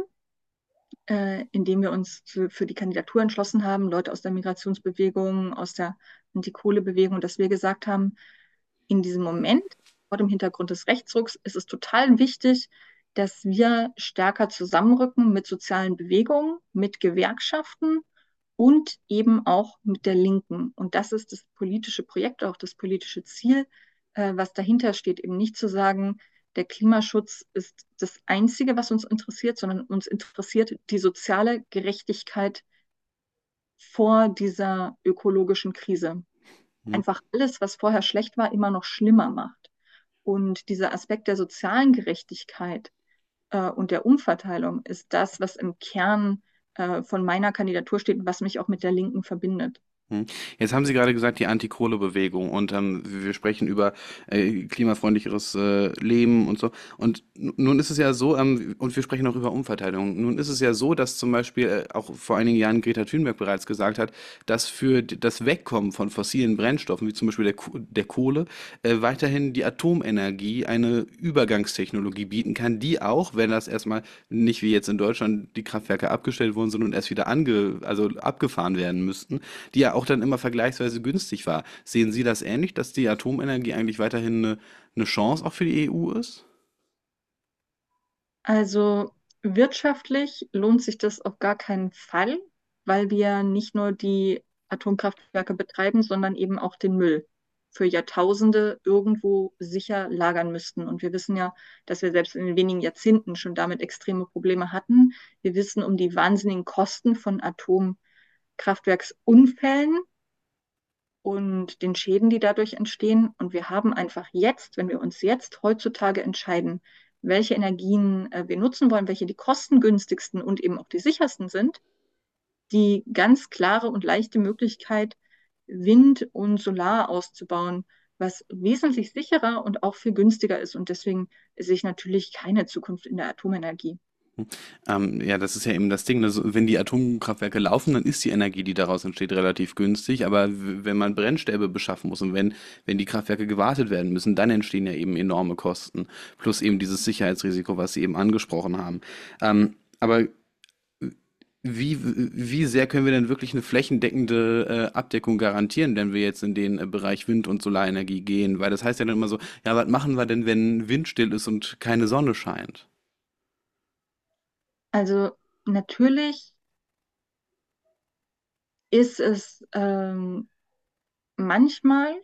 in dem wir uns für die Kandidatur entschlossen haben, Leute aus der Migrationsbewegung, aus der Antikohle-Bewegung, dass wir gesagt haben, in diesem Moment, vor dem Hintergrund des Rechtsrucks, ist es total wichtig, dass wir stärker zusammenrücken mit sozialen Bewegungen, mit Gewerkschaften und eben auch mit der Linken. Und das ist das politische Projekt, auch das politische Ziel, was dahinter steht, eben nicht zu sagen, der Klimaschutz ist das Einzige, was uns interessiert, sondern uns interessiert die soziale Gerechtigkeit vor dieser ökologischen Krise. Hm. Einfach alles, was vorher schlecht war, immer noch schlimmer macht. Und dieser Aspekt der sozialen Gerechtigkeit und der Umverteilung ist das, was im Kern von meiner Kandidatur steht und was mich auch mit der Linken verbindet. Hm. Jetzt haben Sie gerade gesagt, die Anti-Kohle-Bewegung und wir sprechen über klimafreundlicheres Leben und so. Und nun ist es ja so, und wir sprechen auch über Umverteilung. Nun ist es ja so, dass zum Beispiel auch vor einigen Jahren Greta Thunberg bereits gesagt hat, dass für das Wegkommen von fossilen Brennstoffen, wie zum Beispiel der Kohle, weiterhin die Atomenergie eine Übergangstechnologie bieten kann, die auch, wenn das erstmal nicht wie jetzt in Deutschland die Kraftwerke abgestellt worden sind und erst wieder also abgefahren werden müssten, die ja auch dann immer vergleichsweise günstig war. Sehen Sie das ähnlich, dass die Atomenergie eigentlich weiterhin eine Chance auch für die EU ist? Also wirtschaftlich lohnt sich das auf gar keinen Fall, weil wir nicht nur die Atomkraftwerke betreiben, sondern eben auch den Müll für Jahrtausende irgendwo sicher lagern müssten. Und wir wissen ja, dass wir selbst in den wenigen Jahrzehnten schon damit extreme Probleme hatten. Wir wissen um die wahnsinnigen Kosten von Atomkraftwerksunfällen und den Schäden, die dadurch entstehen. Und wir haben einfach jetzt, wenn wir uns jetzt heutzutage entscheiden, welche Energien wir nutzen wollen, welche die kostengünstigsten und eben auch die sichersten sind, die ganz klare und leichte Möglichkeit, Wind und Solar auszubauen, was wesentlich sicherer und auch viel günstiger ist. Und deswegen sehe ich natürlich keine Zukunft in der Atomenergie. Ja, das ist ja eben das Ding. Also, wenn die Atomkraftwerke laufen, dann ist die Energie, die daraus entsteht, relativ günstig. Aber wenn man Brennstäbe beschaffen muss und wenn die Kraftwerke gewartet werden müssen, dann entstehen ja eben enorme Kosten. Plus eben dieses Sicherheitsrisiko, was Sie eben angesprochen haben. Aber wie sehr können wir denn wirklich eine flächendeckende Abdeckung garantieren, wenn wir jetzt in den Bereich Wind- und Solarenergie gehen? Weil das heißt ja dann immer so, ja, was machen wir denn, wenn Wind still ist und keine Sonne scheint? Also natürlich ist es manchmal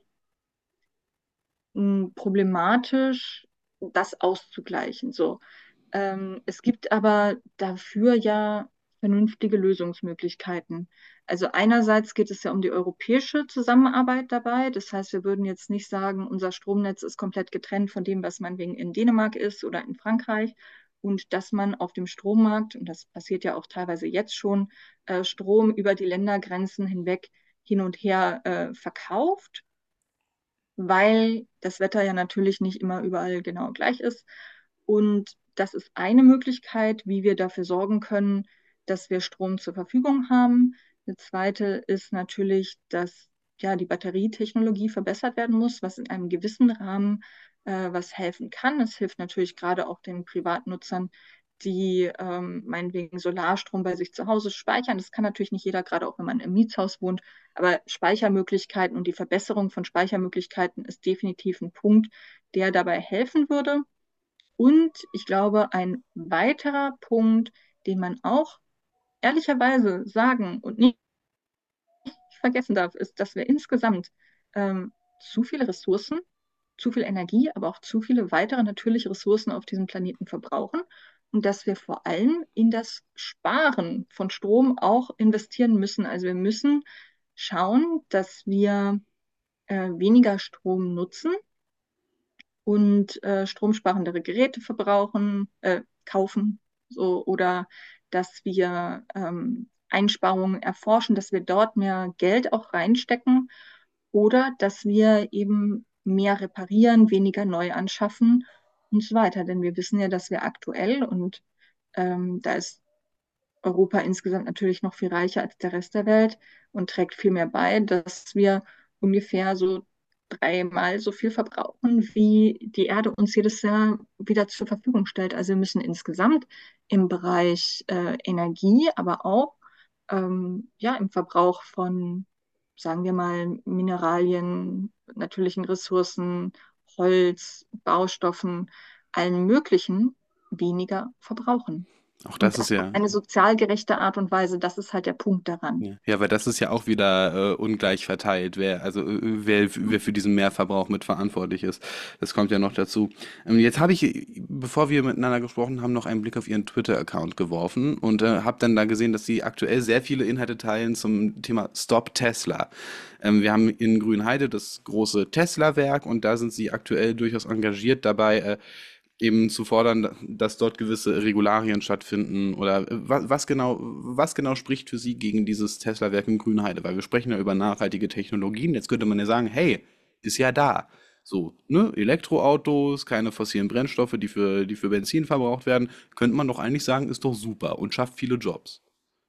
problematisch, das auszugleichen. So. Es gibt aber dafür ja vernünftige Lösungsmöglichkeiten. Also einerseits geht es ja um die europäische Zusammenarbeit dabei. Das heißt, wir würden jetzt nicht sagen, unser Stromnetz ist komplett getrennt von dem, was meinetwegen in Dänemark ist oder in Frankreich. Und dass man auf dem Strommarkt, und das passiert ja auch teilweise jetzt schon, Strom über die Ländergrenzen hinweg hin und her verkauft, weil das Wetter ja natürlich nicht immer überall genau gleich ist. Und das ist eine Möglichkeit, wie wir dafür sorgen können, dass wir Strom zur Verfügung haben. Eine zweite ist natürlich, dass ja die Batterietechnologie verbessert werden muss, was in einem gewissen Rahmen was helfen kann. Es hilft natürlich gerade auch den Privatnutzern, die meinetwegen Solarstrom bei sich zu Hause speichern. Das kann natürlich nicht jeder, gerade auch wenn man im Mietshaus wohnt. Aber Speichermöglichkeiten und die Verbesserung von Speichermöglichkeiten ist definitiv ein Punkt, der dabei helfen würde. Und ich glaube, ein weiterer Punkt, den man auch ehrlicherweise sagen und nicht vergessen darf, ist, dass wir insgesamt zu viele Ressourcen, zu viel Energie, aber auch zu viele weitere natürliche Ressourcen auf diesem Planeten verbrauchen und dass wir vor allem in das Sparen von Strom auch investieren müssen. Also wir müssen schauen, dass wir weniger Strom nutzen und stromsparendere Geräte kaufen, so, oder dass wir Einsparungen erforschen, dass wir dort mehr Geld auch reinstecken oder dass wir eben mehr reparieren, weniger neu anschaffen und so weiter. Denn wir wissen ja, dass wir aktuell, und da ist Europa insgesamt natürlich noch viel reicher als der Rest der Welt und trägt viel mehr bei, dass wir ungefähr so dreimal so viel verbrauchen, wie die Erde uns jedes Jahr wieder zur Verfügung stellt. Also wir müssen insgesamt im Bereich Energie, aber auch ja, im Verbrauch von, sagen wir mal, Mineralien, natürlichen Ressourcen, Holz, Baustoffen, allen möglichen weniger verbrauchen. Auch Und das ist das auf ja. eine sozial gerechte Art und Weise, das ist halt der Punkt daran. Ja, ja, weil das ist ja auch wieder ungleich verteilt, wer für diesen Mehrverbrauch mitverantwortlich ist. Das kommt ja noch dazu. Jetzt habe ich, bevor wir miteinander gesprochen haben, noch einen Blick auf Ihren Twitter-Account geworfen und habe dann da gesehen, dass Sie aktuell sehr viele Inhalte teilen zum Thema Stop Tesla. Wir haben in Grünheide das große Tesla-Werk und da sind Sie aktuell durchaus engagiert dabei, eben zu fordern, dass dort gewisse Regularien stattfinden oder was genau spricht für Sie gegen dieses Tesla-Werk in Grünheide? Weil wir sprechen ja über nachhaltige Technologien. Jetzt könnte man ja sagen, hey, ist ja da. So, ne? Elektroautos, keine fossilen Brennstoffe, die für Benzin verbraucht werden, könnte man doch eigentlich sagen, ist doch super und schafft viele Jobs.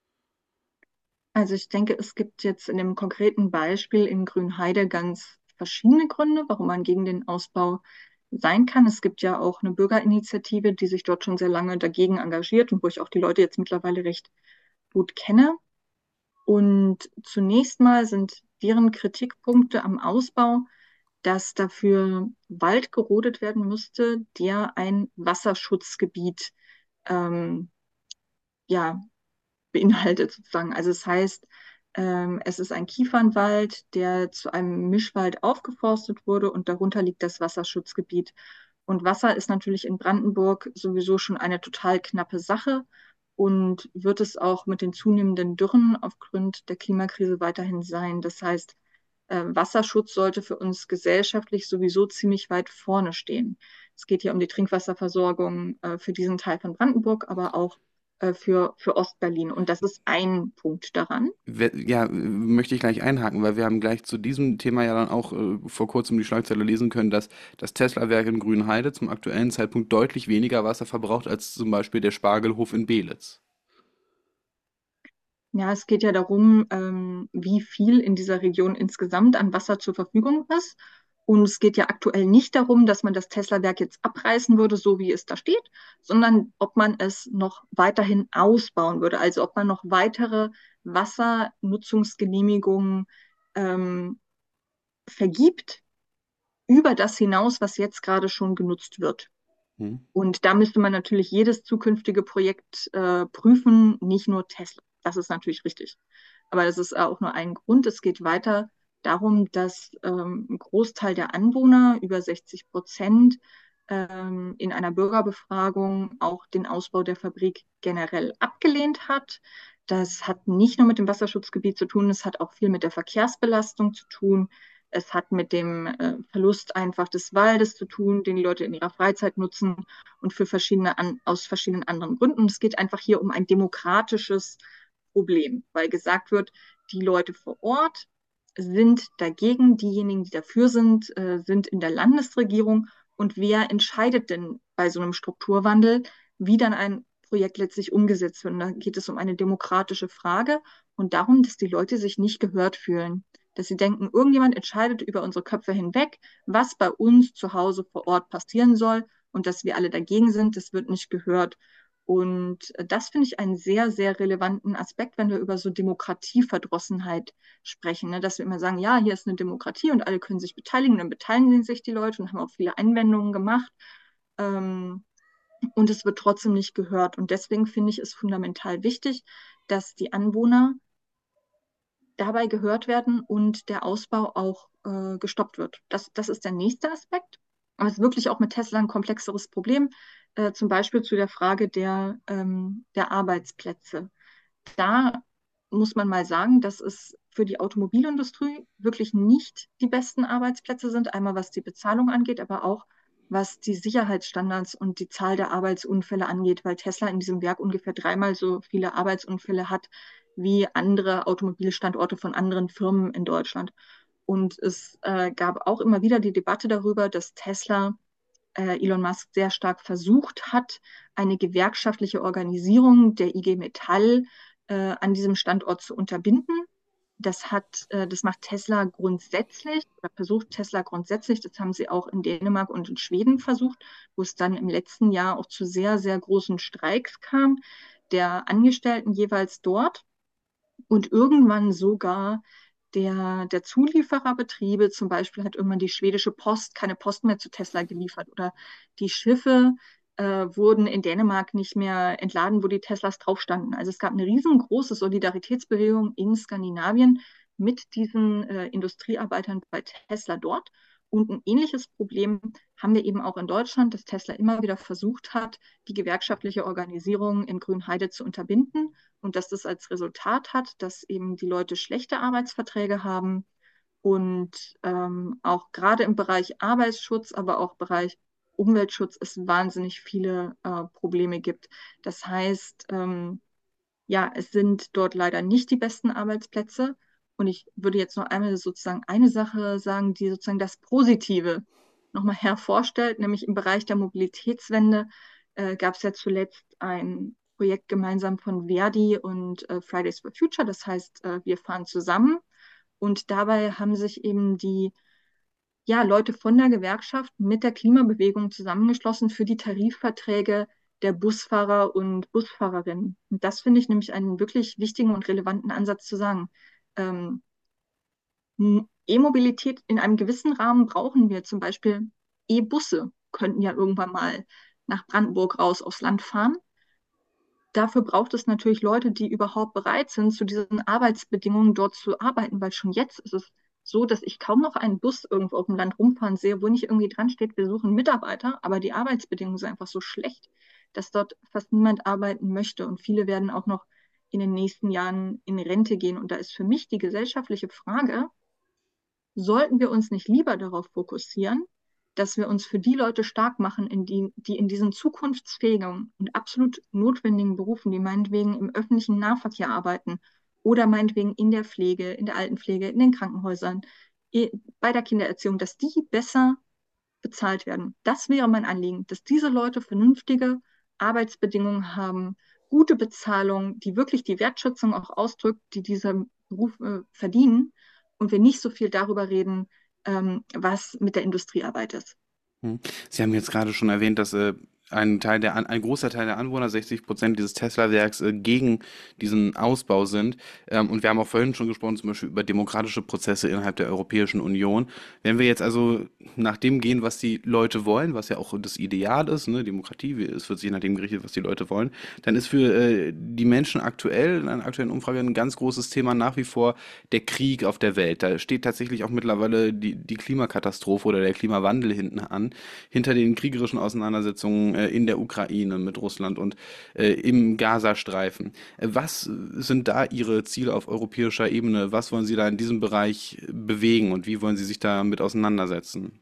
Also ich denke, es gibt jetzt in dem konkreten Beispiel in Grünheide ganz verschiedene Gründe, warum man gegen den Ausbau sein kann. Es gibt ja auch eine Bürgerinitiative, die sich dort schon sehr lange dagegen engagiert und wo ich auch die Leute jetzt mittlerweile recht gut kenne. Und zunächst mal sind deren Kritikpunkte am Ausbau, dass dafür Wald gerodet werden müsste, der ein Wasserschutzgebiet ähm, ja, beinhaltet sozusagen. Also es heißt, es ist ein Kiefernwald, der zu einem Mischwald aufgeforstet wurde und darunter liegt das Wasserschutzgebiet. Und Wasser ist natürlich in Brandenburg sowieso schon eine total knappe Sache und wird es auch mit den zunehmenden Dürren aufgrund der Klimakrise weiterhin sein. Das heißt, Wasserschutz sollte für uns gesellschaftlich sowieso ziemlich weit vorne stehen. Es geht hier um die Trinkwasserversorgung für diesen Teil von Brandenburg, aber auch für Ostberlin. Und das ist ein Punkt daran. Ja, möchte ich gleich einhaken, weil wir haben gleich zu diesem Thema ja dann auch vor kurzem die Schlagzeile lesen können, dass das Tesla-Werk in Grünheide zum aktuellen Zeitpunkt deutlich weniger Wasser verbraucht als zum Beispiel der Spargelhof in Beelitz. Ja, es geht ja darum, wie viel in dieser Region insgesamt an Wasser zur Verfügung ist. Und es geht ja aktuell nicht darum, dass man das Tesla-Werk jetzt abreißen würde, so wie es da steht, sondern ob man es noch weiterhin ausbauen würde. Also ob man noch weitere Wassernutzungsgenehmigungen ähm, vergibt über das hinaus, was jetzt gerade schon genutzt wird. Hm? Und da müsste man natürlich jedes zukünftige Projekt prüfen, nicht nur Tesla. Das ist natürlich richtig. Aber das ist auch nur ein Grund. Es geht weiter darum, dass ein Großteil der Anwohner, über 60%, in einer Bürgerbefragung auch den Ausbau der Fabrik generell abgelehnt hat. Das hat nicht nur mit dem Wasserschutzgebiet zu tun, es hat auch viel mit der Verkehrsbelastung zu tun. Es hat mit dem Verlust einfach des Waldes zu tun, den die Leute in ihrer Freizeit nutzen und aus verschiedenen anderen Gründen. Und es geht einfach hier um ein demokratisches Problem, weil gesagt wird, die Leute vor Ort sind dagegen, diejenigen, die dafür sind in der Landesregierung. Und wer entscheidet denn bei so einem Strukturwandel, wie dann ein Projekt letztlich umgesetzt wird? Und da geht es um eine demokratische Frage und darum, dass die Leute sich nicht gehört fühlen. Dass sie denken, irgendjemand entscheidet über unsere Köpfe hinweg, was bei uns zu Hause vor Ort passieren soll und dass wir alle dagegen sind, das wird nicht gehört. Und das finde ich einen sehr, sehr relevanten Aspekt, wenn wir über so Demokratieverdrossenheit sprechen, ne? Dass wir immer sagen, ja, hier ist eine Demokratie und alle können sich beteiligen, dann beteiligen sich die Leute und haben auch viele Einwendungen gemacht. Ähm, und es wird trotzdem nicht gehört. Und deswegen finde ich es fundamental wichtig, dass die Anwohner dabei gehört werden und der Ausbau auch gestoppt wird. Das ist der nächste Aspekt. Aber es ist wirklich auch mit Tesla ein komplexeres Problem, zum Beispiel zu der Frage der Arbeitsplätze. Da muss man mal sagen, dass es für die Automobilindustrie wirklich nicht die besten Arbeitsplätze sind. Einmal was die Bezahlung angeht, aber auch was die Sicherheitsstandards und die Zahl der Arbeitsunfälle angeht, weil Tesla in diesem Werk ungefähr 3-mal so viele Arbeitsunfälle hat wie andere Automobilstandorte von anderen Firmen in Deutschland. Und es gab auch immer wieder die Debatte darüber, dass Tesla Elon Musk sehr stark versucht hat, eine gewerkschaftliche Organisierung der IG Metall an diesem Standort zu unterbinden. Das macht Tesla grundsätzlich oder versucht Tesla grundsätzlich. Das haben sie auch in Dänemark und in Schweden versucht, wo es dann im letzten Jahr auch zu sehr, sehr großen Streiks kam der Angestellten jeweils dort und irgendwann sogar der Zuliefererbetriebe, zum Beispiel hat irgendwann die schwedische Post keine Post mehr zu Tesla geliefert oder die Schiffe wurden in Dänemark nicht mehr entladen, wo die Teslas drauf standen. Also es gab eine riesengroße Solidaritätsbewegung in Skandinavien mit diesen Industriearbeitern bei Tesla dort. Und ein ähnliches Problem haben wir eben auch in Deutschland, dass Tesla immer wieder versucht hat, die gewerkschaftliche Organisierung in Grünheide zu unterbinden und dass das als Resultat hat, dass eben die Leute schlechte Arbeitsverträge haben und auch gerade im Bereich Arbeitsschutz, aber auch im Bereich Umweltschutz es wahnsinnig viele Probleme gibt. Das heißt, ja, es sind dort leider nicht die besten Arbeitsplätze. Und ich würde jetzt noch einmal sozusagen eine Sache sagen, die sozusagen das Positive nochmal hervorstellt, nämlich im Bereich der Mobilitätswende gab es ja zuletzt ein Projekt gemeinsam von Verdi und Fridays for Future, das heißt, wir fahren zusammen. Und dabei haben sich eben die Leute von der Gewerkschaft mit der Klimabewegung zusammengeschlossen für die Tarifverträge der Busfahrer und Busfahrerinnen. Und das finde ich nämlich einen wirklich wichtigen und relevanten Ansatz zu sagen. Ähm, E-Mobilität in einem gewissen Rahmen brauchen wir. Zum Beispiel E-Busse könnten ja irgendwann mal nach Brandenburg raus aufs Land fahren. Dafür braucht es natürlich Leute, die überhaupt bereit sind, zu diesen Arbeitsbedingungen dort zu arbeiten, weil schon jetzt ist es so, dass ich kaum noch einen Bus irgendwo auf dem Land rumfahren sehe, wo nicht irgendwie dran steht, wir suchen Mitarbeiter, aber die Arbeitsbedingungen sind einfach so schlecht, dass dort fast niemand arbeiten möchte und viele werden auch noch in den nächsten Jahren in Rente gehen. Und da ist für mich die gesellschaftliche Frage, sollten wir uns nicht lieber darauf fokussieren, dass wir uns für die Leute stark machen, die in diesen zukunftsfähigen und absolut notwendigen Berufen, die meinetwegen im öffentlichen Nahverkehr arbeiten oder meinetwegen in der Pflege, in der Altenpflege, in den Krankenhäusern, bei der Kindererziehung, dass die besser bezahlt werden. Das wäre mein Anliegen, dass diese Leute vernünftige Arbeitsbedingungen haben, gute Bezahlung, die wirklich die Wertschätzung auch ausdrückt, die dieser Beruf verdienen und wir nicht so viel darüber reden, was mit der Industriearbeit ist. Sie haben jetzt gerade schon erwähnt, dass ein großer Teil der Anwohner, 60% dieses Tesla-Werks, gegen diesen Ausbau sind. Und wir haben auch vorhin schon gesprochen, zum Beispiel über demokratische Prozesse innerhalb der Europäischen Union. Wenn wir jetzt also nach dem gehen, was die Leute wollen, was ja auch das Ideal ist, ne, Demokratie, es wird sich nach dem gerichtet, was die Leute wollen, dann ist für die Menschen aktuell, in einer aktuellen Umfrage, ein ganz großes Thema nach wie vor der Krieg auf der Welt. Da steht tatsächlich auch mittlerweile die Klimakatastrophe oder der Klimawandel hinten an, hinter den kriegerischen Auseinandersetzungen in der Ukraine mit Russland und im Gazastreifen. Was sind da Ihre Ziele auf europäischer Ebene? Was wollen Sie da in diesem Bereich bewegen und wie wollen Sie sich damit auseinandersetzen?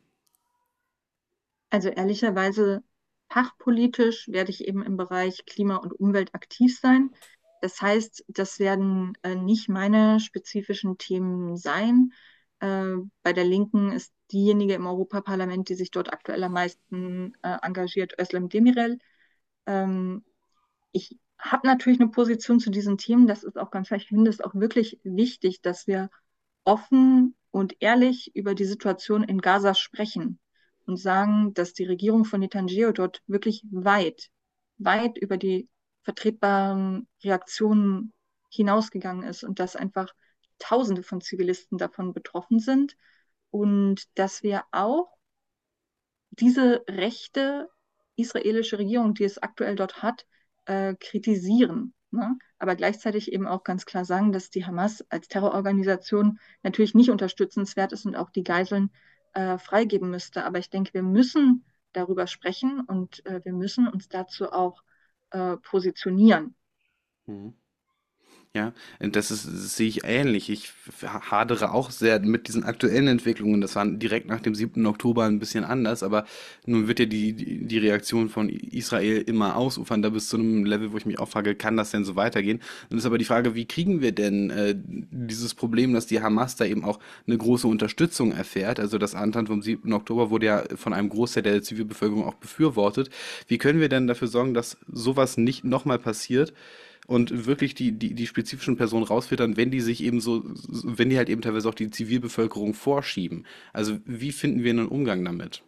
Also ehrlicherweise, fachpolitisch werde ich eben im Bereich Klima und Umwelt aktiv sein. Das heißt, das werden nicht meine spezifischen Themen sein. Bei der Linken ist diejenige im Europaparlament, die sich dort aktuell am meisten engagiert, Özlem Demirel. Ähm, Ich habe natürlich eine Position zu diesen Themen, das ist auch ganz klar. Ich finde es auch wirklich wichtig, dass wir offen und ehrlich über die Situation in Gaza sprechen und sagen, dass die Regierung von Netanyahu dort wirklich weit über die vertretbaren Reaktionen hinausgegangen ist und dass einfach Tausende von Zivilisten davon betroffen sind und dass wir auch diese rechte israelische Regierung, die es aktuell dort hat, kritisieren. Ne? aber gleichzeitig eben auch ganz klar sagen, dass die Hamas als Terrororganisation natürlich nicht unterstützenswert ist und auch die Geiseln freigeben müsste. Aber ich denke, wir müssen darüber sprechen und wir müssen uns dazu auch positionieren. Mhm. Ja, und das sehe ich ähnlich. Ich hadere auch sehr mit diesen aktuellen Entwicklungen. Das war direkt nach dem 7. Oktober ein bisschen anders, aber nun wird ja die Reaktion von Israel immer ausufernder bis zu einem Level, wo ich mich auch frage, kann das denn so weitergehen? Und ist aber die Frage, wie kriegen wir denn dieses Problem, dass die Hamas da eben auch eine große Unterstützung erfährt? Also das Antan vom 7. Oktober wurde ja von einem Großteil der Zivilbevölkerung auch befürwortet. Wie können wir denn dafür sorgen, dass sowas nicht nochmal passiert? Und wirklich die spezifischen Personen rausfiltern, wenn die sich eben wenn die halt eben teilweise auch die Zivilbevölkerung vorschieben. Also wie finden wir einen Umgang damit?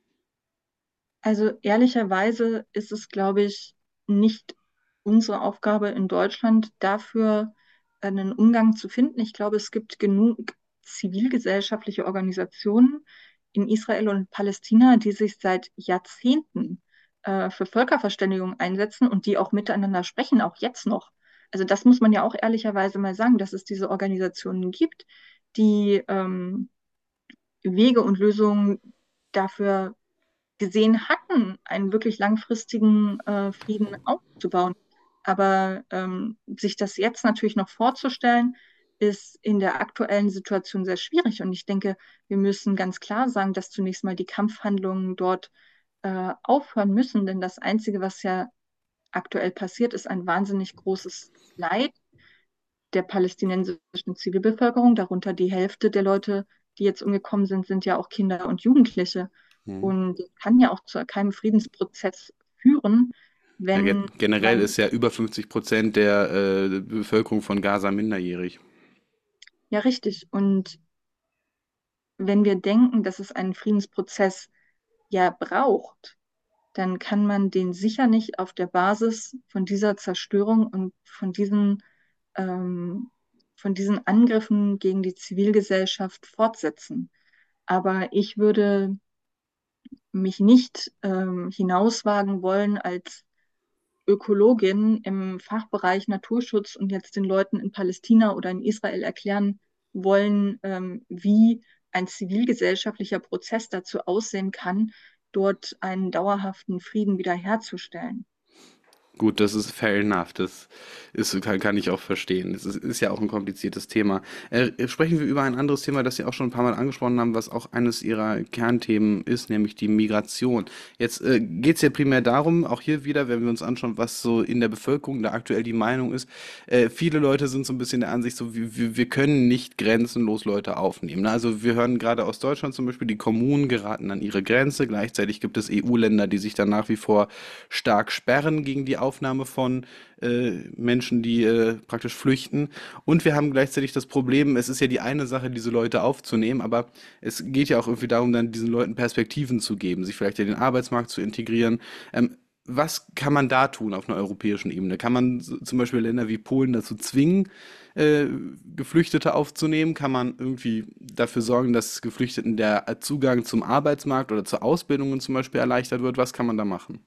Also ehrlicherweise ist es, glaube ich, nicht unsere Aufgabe in Deutschland dafür, einen Umgang zu finden. Ich glaube, es gibt genug zivilgesellschaftliche Organisationen in Israel und Palästina, die sich seit Jahrzehnten für Völkerverständigung einsetzen und die auch miteinander sprechen, auch jetzt noch. Also das muss man ja auch ehrlicherweise mal sagen, dass es diese Organisationen gibt, die Wege und Lösungen dafür gesehen hatten, einen wirklich langfristigen Frieden aufzubauen. Aber sich das jetzt natürlich noch vorzustellen, ist in der aktuellen Situation sehr schwierig. Und ich denke, wir müssen ganz klar sagen, dass zunächst mal die Kampfhandlungen dort aufhören müssen. Denn das Einzige, was ja aktuell passiert, ist ein wahnsinnig großes Leid der palästinensischen Zivilbevölkerung. Darunter die Hälfte der Leute, die jetzt umgekommen sind, sind ja auch Kinder und Jugendliche. Hm. Und es kann ja auch zu keinem Friedensprozess führen, Ja, wenn generell man, ist ja über 50% der Bevölkerung von Gaza minderjährig. ja richtig, und wenn wir denken, dass es einen Friedensprozess ja braucht, dann kann man den sicher nicht auf der Basis von dieser Zerstörung und ähm, von diesen Angriffen gegen die Zivilgesellschaft fortsetzen. Aber ich würde mich nicht hinauswagen wollen als Ökologin im Fachbereich Naturschutz und jetzt den Leuten in Palästina oder in Israel erklären wollen, wie ein zivilgesellschaftlicher Prozess dazu aussehen kann, dort einen dauerhaften Frieden wiederherzustellen. Gut, das ist fair enough. Kann ich auch verstehen. Ist ja auch ein kompliziertes Thema. Sprechen wir über ein anderes Thema, das Sie auch schon ein paar Mal angesprochen haben, was auch eines Ihrer Kernthemen ist, nämlich die Migration. Jetzt geht es ja primär darum, auch hier wieder, wenn wir uns anschauen, was so in der Bevölkerung da aktuell die Meinung ist. Viele Leute sind so ein bisschen der Ansicht, so wir können nicht grenzenlos Leute aufnehmen. Ne? Also wir hören gerade aus Deutschland zum Beispiel, die Kommunen geraten an ihre Grenze. Gleichzeitig gibt es EU-Länder, die sich dann nach wie vor stark sperren gegen die Aufnahme von Menschen, die praktisch flüchten. Und wir haben gleichzeitig das Problem, es ist ja die eine Sache, diese Leute aufzunehmen, aber es geht ja auch irgendwie darum, dann diesen Leuten Perspektiven zu geben, sich vielleicht in den Arbeitsmarkt zu integrieren. Was kann man da tun auf einer europäischen Ebene? Kann man zum Beispiel Länder wie Polen dazu zwingen, äh, Geflüchtete aufzunehmen? Kann man irgendwie dafür sorgen, dass Geflüchteten der Zugang zum Arbeitsmarkt oder zu Ausbildungen zum Beispiel erleichtert wird? Was kann man da machen?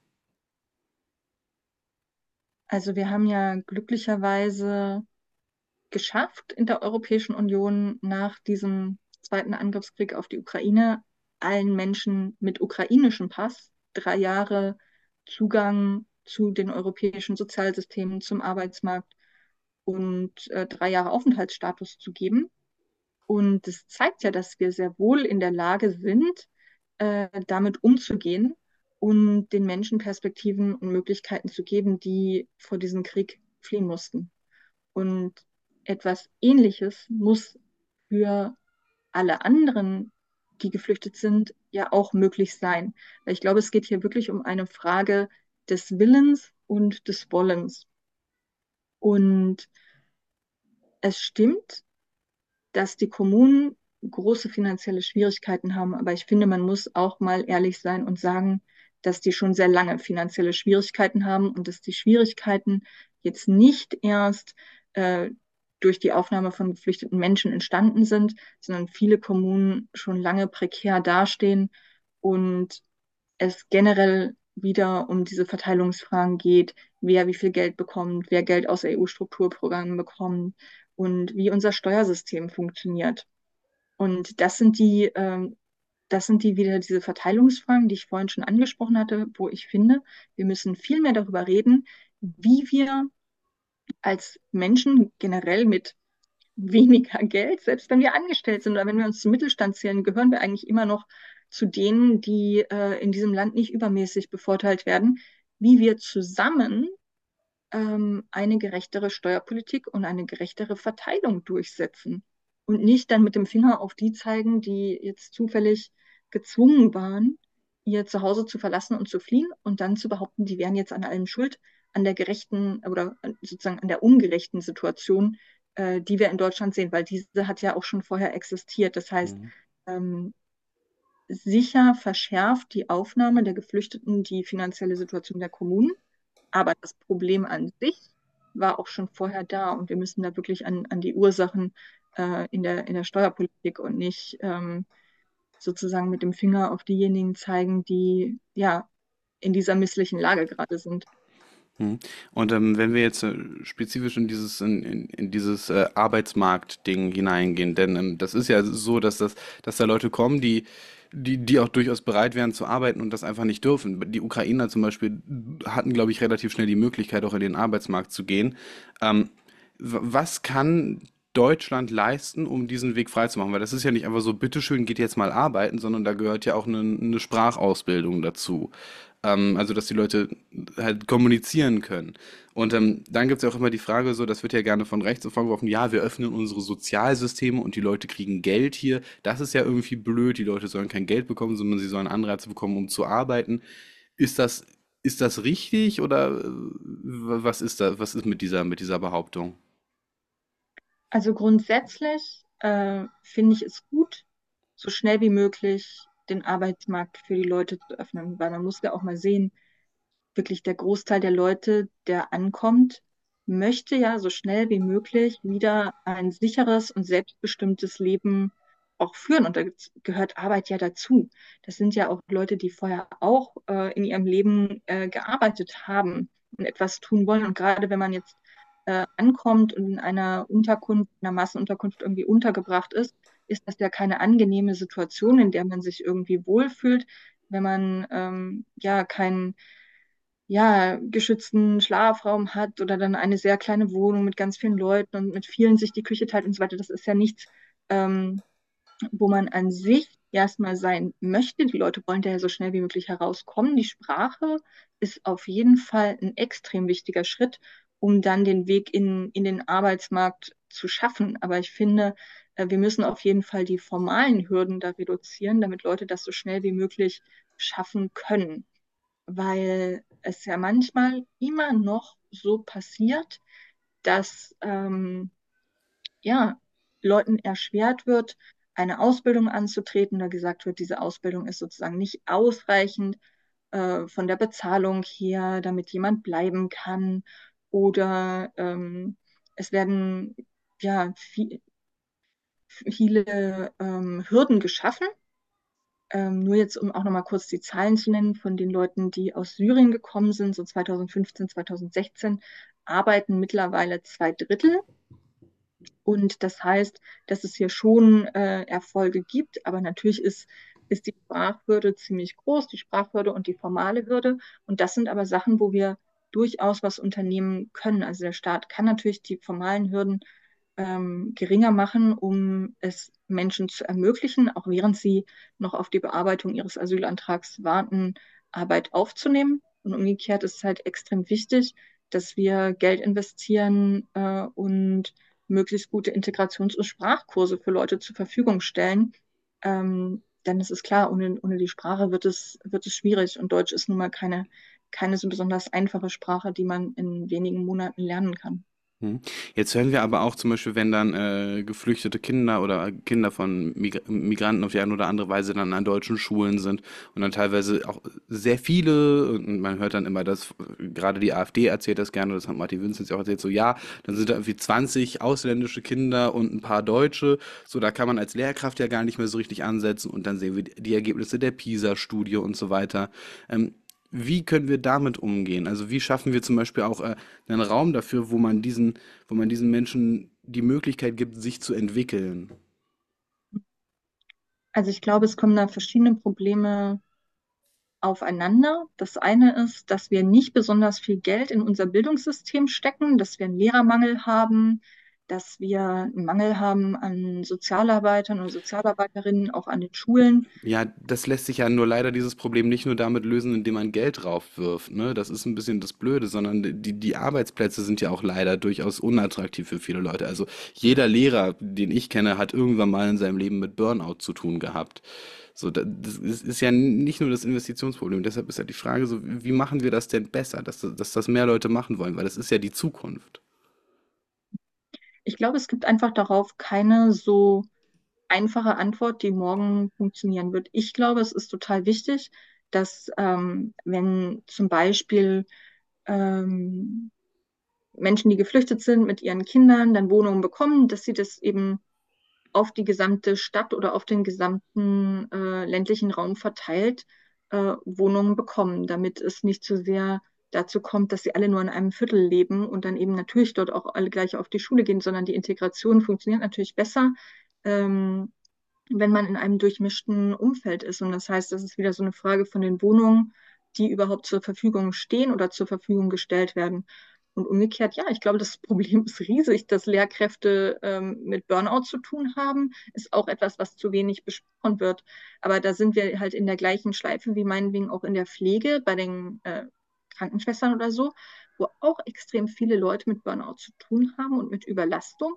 Also wir haben ja glücklicherweise geschafft in der Europäischen Union nach diesem zweiten Angriffskrieg auf die Ukraine, allen Menschen mit ukrainischem Pass 3 Jahre Zugang zu den europäischen Sozialsystemen, zum Arbeitsmarkt und 3 Jahre Aufenthaltsstatus zu geben. Und das zeigt ja, dass wir sehr wohl in der Lage sind, damit umzugehen und den Menschen Perspektiven und Möglichkeiten zu geben, die vor diesem Krieg fliehen mussten. Und etwas Ähnliches muss für alle anderen, die geflüchtet sind, ja auch möglich sein. Weil ich glaube, es geht hier wirklich um eine Frage des Willens und des Wollens. Und es stimmt, dass die Kommunen große finanzielle Schwierigkeiten haben. Aber ich finde, man muss auch mal ehrlich sein und sagen, dass die schon sehr lange finanzielle Schwierigkeiten haben und dass die Schwierigkeiten jetzt nicht erst durch die Aufnahme von geflüchteten Menschen entstanden sind, sondern viele Kommunen schon lange prekär dastehen und es generell wieder um diese Verteilungsfragen geht, wer wie viel Geld bekommt, wer Geld aus EU-Strukturprogrammen bekommt und wie unser Steuersystem funktioniert. Und das sind wieder diese Verteilungsfragen, die ich vorhin schon angesprochen hatte, wo ich finde, wir müssen viel mehr darüber reden, wie wir als Menschen generell mit weniger Geld, selbst wenn wir angestellt sind oder wenn wir uns zum Mittelstand zählen, gehören wir eigentlich immer noch zu denen, die in diesem Land nicht übermäßig bevorteilt werden, wie wir zusammen eine gerechtere Steuerpolitik und eine gerechtere Verteilung durchsetzen und nicht dann mit dem Finger auf die zeigen, die jetzt zufällig gezwungen waren, ihr Zuhause zu verlassen und zu fliehen und dann zu behaupten, die wären jetzt an allem schuld, an der gerechten oder sozusagen an der ungerechten Situation, die wir in Deutschland sehen, weil diese hat ja auch schon vorher existiert. Das heißt, Mhm. ähm, sicher verschärft die Aufnahme der Geflüchteten die finanzielle Situation der Kommunen, aber das Problem an sich war auch schon vorher da und wir müssen da wirklich an die Ursachen in der Steuerpolitik und nicht sozusagen mit dem Finger auf diejenigen zeigen, die ja in dieser misslichen Lage gerade sind. Mhm. Und wenn wir jetzt spezifisch in dieses Arbeitsmarkt-Ding hineingehen, denn das ist ja so, dass da Leute kommen, die auch durchaus bereit wären zu arbeiten und das einfach nicht dürfen. Die Ukrainer zum Beispiel hatten, glaube ich, relativ schnell die Möglichkeit, auch in den Arbeitsmarkt zu gehen. Ähm, was kann Deutschland leisten, um diesen Weg freizumachen? Weil das ist ja nicht einfach so, bitteschön, geht jetzt mal arbeiten, sondern da gehört ja auch eine Sprachausbildung dazu. Also, dass die Leute halt kommunizieren können. Und dann gibt es ja auch immer die Frage, so, das wird ja gerne von rechts so vorgeworfen, ja, wir öffnen unsere Sozialsysteme und die Leute kriegen Geld hier. Das ist ja irgendwie blöd, die Leute sollen kein Geld bekommen, sondern sie sollen Anreize bekommen, um zu arbeiten. Ist das, ist das richtig oder was ist da, was ist mit dieser Behauptung? Also grundsätzlich finde ich es gut, so schnell wie möglich den Arbeitsmarkt für die Leute zu öffnen, weil man muss ja auch mal sehen, wirklich der Großteil der Leute, der ankommt, möchte ja so schnell wie möglich wieder ein sicheres und selbstbestimmtes Leben auch führen. Und da gehört Arbeit ja dazu. Das sind ja auch Leute, die vorher auch in ihrem Leben gearbeitet haben und etwas tun wollen. Und gerade wenn man jetzt ankommt und in einer Unterkunft, in einer Massenunterkunft irgendwie untergebracht ist, ist das ja keine angenehme Situation, in der man sich irgendwie wohlfühlt, wenn man ja keinen geschützten Schlafraum hat oder dann eine sehr kleine Wohnung mit ganz vielen Leuten und mit vielen sich die Küche teilt und so weiter. Das ist ja nichts, ähm, wo man an sich erstmal sein möchte. Die Leute wollen da ja so schnell wie möglich herauskommen. Die Sprache ist auf jeden Fall ein extrem wichtiger Schritt, um dann den Weg in den Arbeitsmarkt zu schaffen. Aber ich finde, wir müssen auf jeden Fall die formalen Hürden da reduzieren, damit Leute das so schnell wie möglich schaffen können, weil es ja manchmal immer noch so passiert, dass ja, Leuten erschwert wird, eine Ausbildung anzutreten, da gesagt wird, diese Ausbildung ist sozusagen nicht ausreichend von der Bezahlung her, damit jemand bleiben kann. Oder es werden ja viele Hürden geschaffen, nur jetzt, um auch nochmal kurz die Zahlen zu nennen, von den Leuten, die aus Syrien gekommen sind, so 2015, 2016, arbeiten mittlerweile zwei Drittel. Und das heißt, dass es hier schon Erfolge gibt, aber natürlich ist die Sprachhürde ziemlich groß, die Sprachhürde und die formale Hürde. Und das sind aber Sachen, wo wir durchaus was unternehmen können. Also der Staat kann natürlich die formalen Hürden geringer machen, um es Menschen zu ermöglichen, auch während sie noch auf die Bearbeitung ihres Asylantrags warten, Arbeit aufzunehmen. Und umgekehrt ist es halt extrem wichtig, dass wir Geld investieren und möglichst gute Integrations- und Sprachkurse für Leute zur Verfügung stellen. Denn es ist klar, ohne die Sprache wird es schwierig. Und Deutsch ist nun mal keine so besonders einfache Sprache, die man in wenigen Monaten lernen kann. Mhm. Jetzt hören wir aber auch zum Beispiel, wenn dann geflüchtete Kinder oder Kinder von Migranten auf die eine oder andere Weise dann an deutschen Schulen sind und dann teilweise auch sehr viele, und man hört dann immer, dass gerade die AfD erzählt das gerne, das hat Martin Vinzenz ja auch erzählt, so ja, dann sind da irgendwie 20 ausländische Kinder und ein paar Deutsche, so da kann man als Lehrkraft ja gar nicht mehr so richtig ansetzen und dann sehen wir die Ergebnisse der PISA-Studie und so weiter. Ähm, Wie können wir damit umgehen? Also wie schaffen wir zum Beispiel auch einen Raum dafür, wo man diesen Menschen die Möglichkeit gibt, sich zu entwickeln? Also ich glaube, es kommen da verschiedene Probleme aufeinander. Das eine ist, dass wir nicht besonders viel Geld in unser Bildungssystem stecken, dass wir einen Lehrermangel haben, dass wir einen Mangel haben an Sozialarbeitern und Sozialarbeiterinnen, auch an den Schulen. Ja, das lässt sich ja nur leider dieses Problem nicht nur damit lösen, indem man Geld draufwirft, ne? Das ist ein bisschen das Blöde, sondern die Arbeitsplätze sind ja auch leider durchaus unattraktiv für viele Leute. Also jeder Lehrer, den ich kenne, hat irgendwann mal in seinem Leben mit Burnout zu tun gehabt. So, ist ja nicht nur das Investitionsproblem. Deshalb ist ja die Frage so, wie machen wir das denn besser, dass das mehr Leute machen wollen? Weil das ist ja die Zukunft. Ich glaube, es gibt einfach darauf keine so einfache Antwort, die morgen funktionieren wird. Ich glaube, es ist total wichtig, dass wenn zum Beispiel ähm, Menschen, die geflüchtet sind, mit ihren Kindern dann Wohnungen bekommen, dass sie das eben auf die gesamte Stadt oder auf den gesamten ländlichen Raum verteilt Wohnungen bekommen, damit es nicht zu sehr dazu kommt, dass sie alle nur in einem Viertel leben und dann eben natürlich dort auch alle gleich auf die Schule gehen, sondern die Integration funktioniert natürlich besser, ähm, wenn man in einem durchmischten Umfeld ist. Und das heißt, das ist wieder so eine Frage von den Wohnungen, die überhaupt zur Verfügung stehen oder zur Verfügung gestellt werden. Und umgekehrt, ja, ich glaube, das Problem ist riesig, dass Lehrkräfte mit Burnout zu tun haben, ist auch etwas, was zu wenig besprochen wird. Aber da sind wir halt in der gleichen Schleife wie meinetwegen auch in der Pflege, bei den Krankenschwestern oder so, wo auch extrem viele Leute mit Burnout zu tun haben und mit Überlastung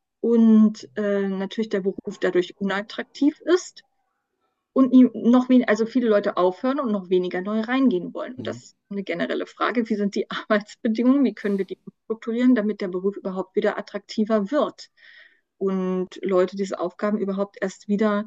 und natürlich der Beruf dadurch unattraktiv ist und noch weniger, also viele Leute aufhören und noch weniger neu reingehen wollen. Und das ist eine generelle Frage, wie sind die Arbeitsbedingungen, wie können wir die strukturieren, damit der Beruf überhaupt wieder attraktiver wird und Leute diese Aufgaben überhaupt erst wieder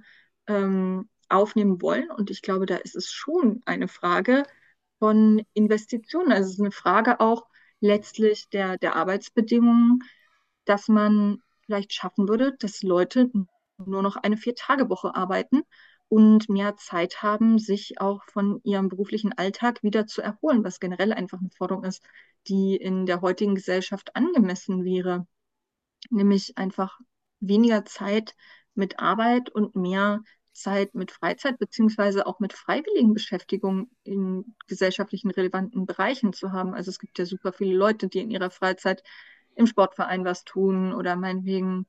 aufnehmen wollen. Und ich glaube, da ist es schon eine Frage von Investitionen. Also es ist eine Frage auch letztlich der Arbeitsbedingungen, dass man vielleicht schaffen würde, dass Leute nur noch eine Vier-Tage-Woche arbeiten und mehr Zeit haben, sich auch von ihrem beruflichen Alltag wieder zu erholen, was generell einfach eine Forderung ist, die in der heutigen Gesellschaft angemessen wäre, nämlich einfach weniger Zeit mit Arbeit und mehr Zeit mit Freizeit beziehungsweise auch mit freiwilligen Beschäftigung in gesellschaftlichen relevanten Bereichen zu haben. Also es gibt ja super viele Leute, die in ihrer Freizeit im Sportverein was tun oder meinetwegen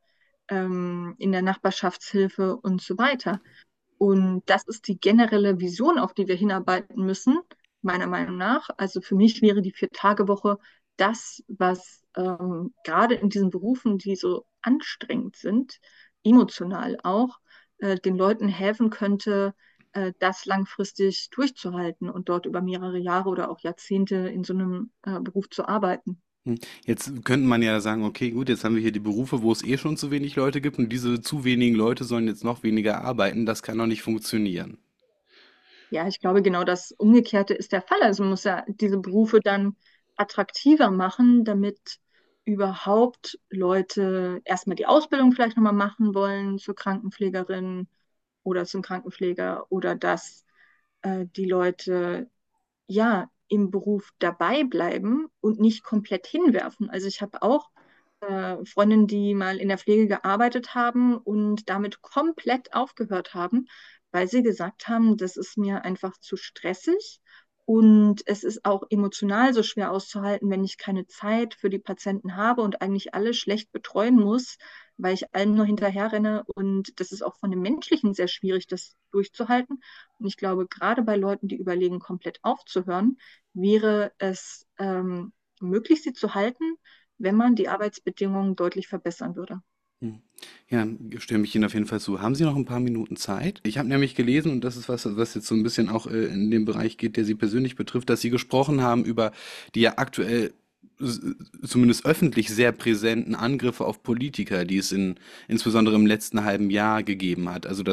in der Nachbarschaftshilfe und so weiter. Und das ist die generelle Vision, auf die wir hinarbeiten müssen, meiner Meinung nach. Also für mich wäre die Vier-Tage-Woche das, was gerade in diesen Berufen, die so anstrengend sind, emotional auch, den Leuten helfen könnte, das langfristig durchzuhalten und dort über mehrere Jahre oder auch Jahrzehnte in so einem Beruf zu arbeiten. Jetzt könnte man ja sagen, okay, gut, jetzt haben wir hier die Berufe, wo es eh schon zu wenig Leute gibt und diese zu wenigen Leute sollen jetzt noch weniger arbeiten. Das kann doch nicht funktionieren. Ja, ich glaube, genau das Umgekehrte ist der Fall. Also man muss ja diese Berufe dann attraktiver machen, damit überhaupt Leute erstmal die Ausbildung vielleicht nochmal machen wollen zur Krankenpflegerin oder zum Krankenpfleger oder dass die Leute ja im Beruf dabei bleiben und nicht komplett hinwerfen. Also ich habe auch Freundinnen, die mal in der Pflege gearbeitet haben und damit komplett aufgehört haben, weil sie gesagt haben, das ist mir einfach zu stressig und es ist auch emotional so schwer auszuhalten, wenn ich keine Zeit für die Patienten habe und eigentlich alle schlecht betreuen muss, weil ich allem nur hinterherrenne. Und das ist auch von dem Menschlichen sehr schwierig, das durchzuhalten. Und ich glaube, gerade bei Leuten, die überlegen, komplett aufzuhören, wäre es möglich, sie zu halten, wenn man die Arbeitsbedingungen deutlich verbessern würde. Hm. Ja, stimme ich Ihnen auf jeden Fall zu. Haben Sie noch ein paar Minuten Zeit? Ich habe nämlich gelesen, und das ist was, was jetzt so ein bisschen auch in dem Bereich geht, der Sie persönlich betrifft, dass Sie gesprochen haben über die ja aktuell s- zumindest öffentlich sehr präsenten Angriffe auf Politiker, die es insbesondere im letzten halben Jahr gegeben hat. Also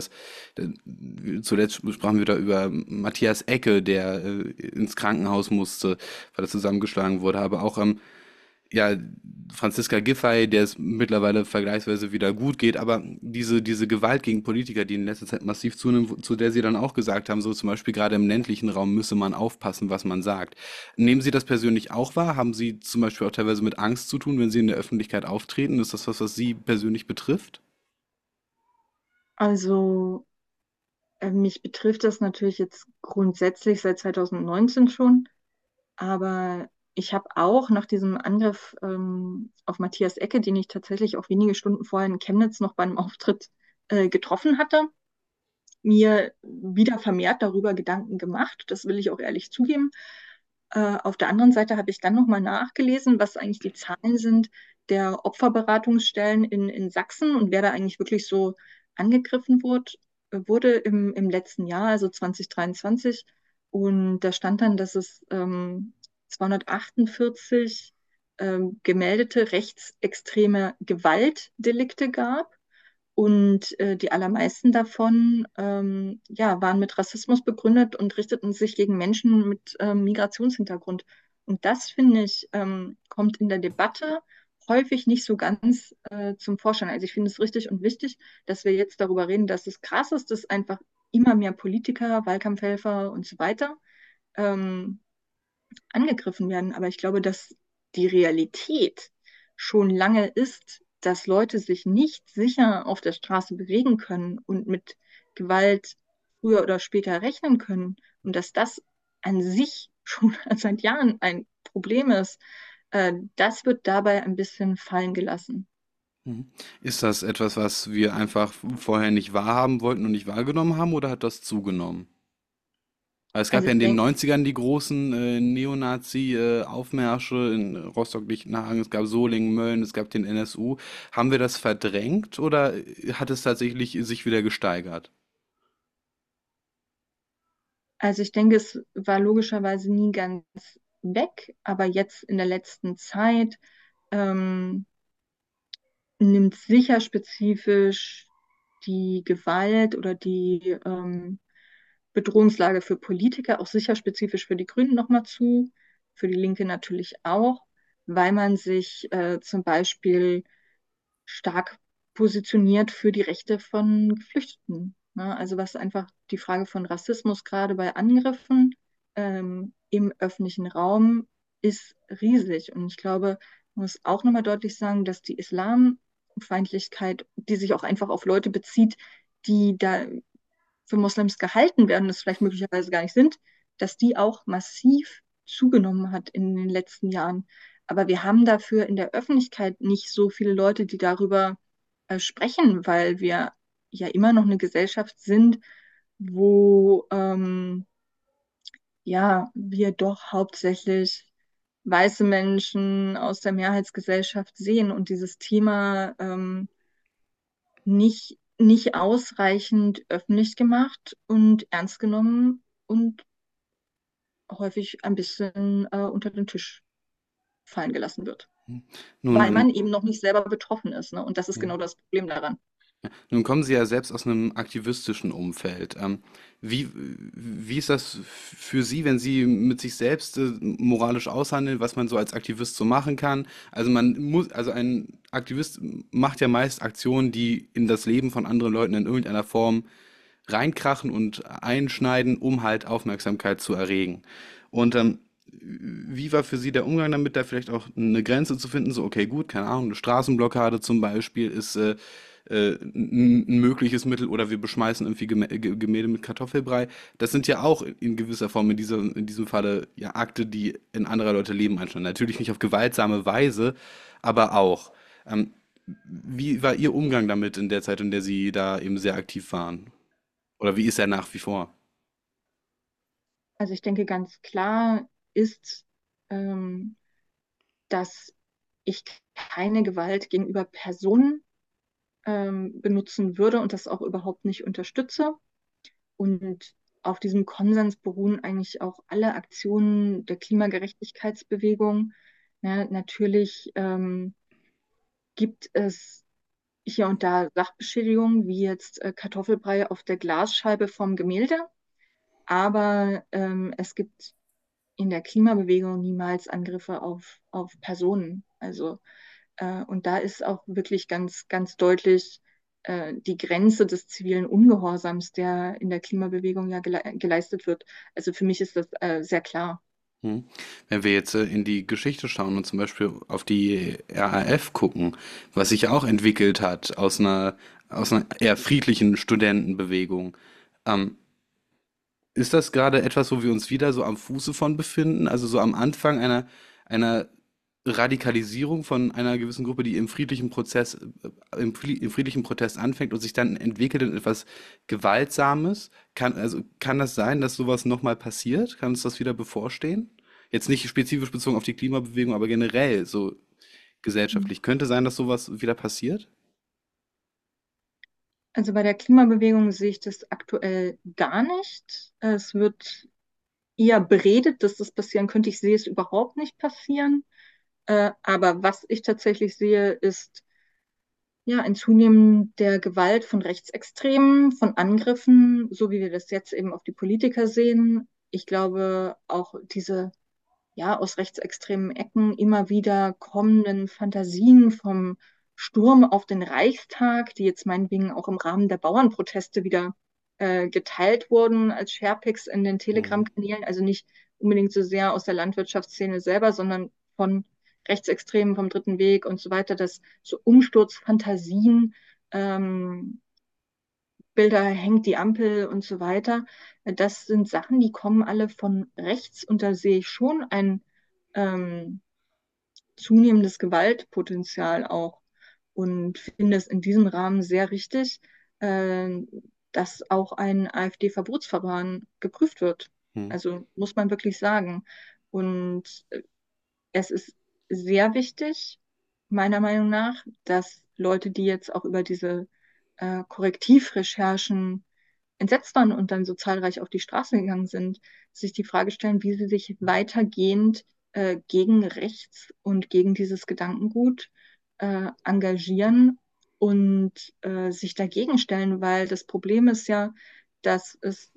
zuletzt sprachen wir da über Matthias Ecke, der ins Krankenhaus musste, weil er zusammengeschlagen wurde, aber auch ja, Franziska Giffey, der es mittlerweile vergleichsweise wieder gut geht, aber diese Gewalt gegen Politiker, die in letzter Zeit massiv zunimmt, zu der Sie dann auch gesagt haben, so zum Beispiel gerade im ländlichen Raum müsse man aufpassen, was man sagt. Nehmen Sie das persönlich auch wahr? Haben Sie zum Beispiel auch teilweise mit Angst zu tun, wenn Sie in der Öffentlichkeit auftreten? Ist das was, was Sie persönlich betrifft? Also mich betrifft das natürlich jetzt grundsätzlich seit 2019 schon, aber ich habe auch nach diesem Angriff auf Matthias Ecke, den ich tatsächlich auch wenige Stunden vorher in Chemnitz noch bei einem Auftritt getroffen hatte, mir wieder vermehrt darüber Gedanken gemacht. Das will ich auch ehrlich zugeben. Auf der anderen Seite habe ich dann nochmal nachgelesen, was eigentlich die Zahlen sind der Opferberatungsstellen in Sachsen und wer da eigentlich wirklich so angegriffen wurde im letzten Jahr, also 2023. Und da stand dann, dass es 248 gemeldete rechtsextreme Gewaltdelikte gab. Und die allermeisten davon ja, waren mit Rassismus begründet und richteten sich gegen Menschen mit Migrationshintergrund. Und das, finde ich, kommt in der Debatte häufig nicht so ganz zum Vorschein. Also ich finde es richtig und wichtig, dass wir jetzt darüber reden, dass es krass ist, dass einfach immer mehr Politiker, Wahlkampfhelfer und so weiter ähm, angegriffen werden. Aber ich glaube, dass die Realität schon lange ist, dass Leute sich nicht sicher auf der Straße bewegen können und mit Gewalt früher oder später rechnen können und dass das an sich schon seit Jahren ein Problem ist, das wird dabei ein bisschen fallen gelassen. Mhm. Ist das etwas, was wir einfach vorher nicht wahrhaben wollten und nicht wahrgenommen haben, oder hat das zugenommen? Weil es gab Also ja in ich den denke, 90ern die großen Neonazi-Aufmärsche in Rostock-Lichtenhagen, es gab Solingen, Mölln, es gab den NSU. Haben wir das verdrängt oder hat es tatsächlich sich wieder gesteigert? also ich denke, es war logischerweise nie ganz weg, aber jetzt in der letzten Zeit ähm, nimmt sicher spezifisch die Gewalt oder die Bedrohungslage für Politiker, auch sicher spezifisch für die Grünen nochmal zu, für die Linke natürlich auch, weil man sich zum Beispiel stark positioniert für die Rechte von Geflüchteten. Ne? Also was einfach die Frage von Rassismus gerade bei Angriffen im öffentlichen Raum ist riesig. Und ich glaube, man muss auch nochmal deutlich sagen, dass die Islamfeindlichkeit, die sich auch einfach auf Leute bezieht, die da für Moslems gehalten werden, das vielleicht möglicherweise gar nicht sind, dass die auch massiv zugenommen hat in den letzten Jahren. Aber wir haben dafür in der Öffentlichkeit nicht so viele Leute, die darüber sprechen, weil wir ja immer noch eine Gesellschaft sind, wo ja wir doch hauptsächlich weiße Menschen aus der Mehrheitsgesellschaft sehen und dieses Thema nicht ausreichend öffentlich gemacht und ernst genommen und häufig ein bisschen unter den Tisch fallen gelassen wird, Nun, weil man eben noch nicht selber betroffen ist, ne? Und das ist ja. genau das Problem daran. Nun kommen Sie ja selbst aus einem aktivistischen Umfeld. Wie ist das für Sie, wenn Sie mit sich selbst moralisch aushandeln, was man so als Aktivist so machen kann? Also also ein Aktivist macht ja meist Aktionen, die in das Leben von anderen Leuten in irgendeiner Form reinkrachen und einschneiden, um halt Aufmerksamkeit zu erregen. Und wie war für Sie der Umgang damit, da vielleicht auch eine Grenze zu finden? So, okay, gut, keine Ahnung, eine Straßenblockade zum Beispiel ist ein mögliches Mittel oder wir beschmeißen irgendwie Gemälde mit Kartoffelbrei. Das sind ja auch in gewisser Form in diesem Falle ja Akte, die in anderer Leute Leben einschneiden. Natürlich nicht auf gewaltsame Weise, aber auch. Ähm, Wie war Ihr Umgang damit in der Zeit, in der Sie da eben sehr aktiv waren? Oder wie ist er nach wie vor? Also ich denke ganz klar ist, ähm, dass ich keine Gewalt gegenüber Personen benutzen würde und das auch überhaupt nicht unterstütze. Und auf diesem Konsens beruhen eigentlich auch alle Aktionen der Klimagerechtigkeitsbewegung. Ja, natürlich gibt es hier und da Sachbeschädigungen, wie jetzt Kartoffelbrei auf der Glasscheibe vom Gemälde. Aber es gibt in der Klimabewegung niemals Angriffe auf Personen. Also, und da ist auch wirklich ganz, ganz deutlich die Grenze des zivilen Ungehorsams, der in der Klimabewegung ja geleistet wird. Also für mich ist das sehr klar. Hm. Wenn wir jetzt in die Geschichte schauen und zum Beispiel auf die RAF gucken, was sich ja auch entwickelt hat aus einer eher friedlichen Studentenbewegung, ähm, ist das gerade etwas, wo wir uns wieder so am Fuße von befinden? Also so am Anfang einer Radikalisierung von einer gewissen Gruppe, die im friedlichen im friedlichen Protest anfängt und sich dann entwickelt in etwas Gewaltsames? Kann das sein, dass sowas nochmal passiert? Kann uns das wieder bevorstehen? Jetzt nicht spezifisch bezogen auf die Klimabewegung, aber generell so gesellschaftlich. Könnte sein, dass sowas wieder passiert? Also bei der Klimabewegung sehe ich das aktuell gar nicht. Es wird eher beredet, dass das passieren könnte. Ich sehe es überhaupt nicht passieren. Aber was ich tatsächlich sehe, ist ja ein Zunehmen der Gewalt von Rechtsextremen, von Angriffen, so wie wir das jetzt eben auf die Politiker sehen. Ich glaube, auch diese ja aus rechtsextremen Ecken immer wieder kommenden Fantasien vom Sturm auf den Reichstag, die jetzt meinetwegen auch im Rahmen der Bauernproteste wieder geteilt wurden als Sharepics in den Mhm. Telegram-Kanälen, also nicht unbedingt so sehr aus der Landwirtschaftsszene selber, sondern von Rechtsextremen vom Dritten Weg und so weiter, dass so Umsturzfantasien, ähm, Bilder hängt die Ampel und so weiter. Das sind Sachen, die kommen alle von rechts und da sehe ich schon ein ähm, zunehmendes Gewaltpotenzial auch und finde es in diesem Rahmen sehr richtig, äh, dass auch ein AfD-Verbotsverfahren geprüft wird. Mhm. Also muss man wirklich sagen. Und es ist sehr wichtig, meiner Meinung nach, dass Leute, die jetzt auch über diese Korrektivrecherchen entsetzt waren und dann so zahlreich auf die Straße gegangen sind, sich die Frage stellen, wie sie sich weitergehend gegen rechts und gegen dieses Gedankengut engagieren und sich dagegen stellen, weil das Problem ist ja, dass es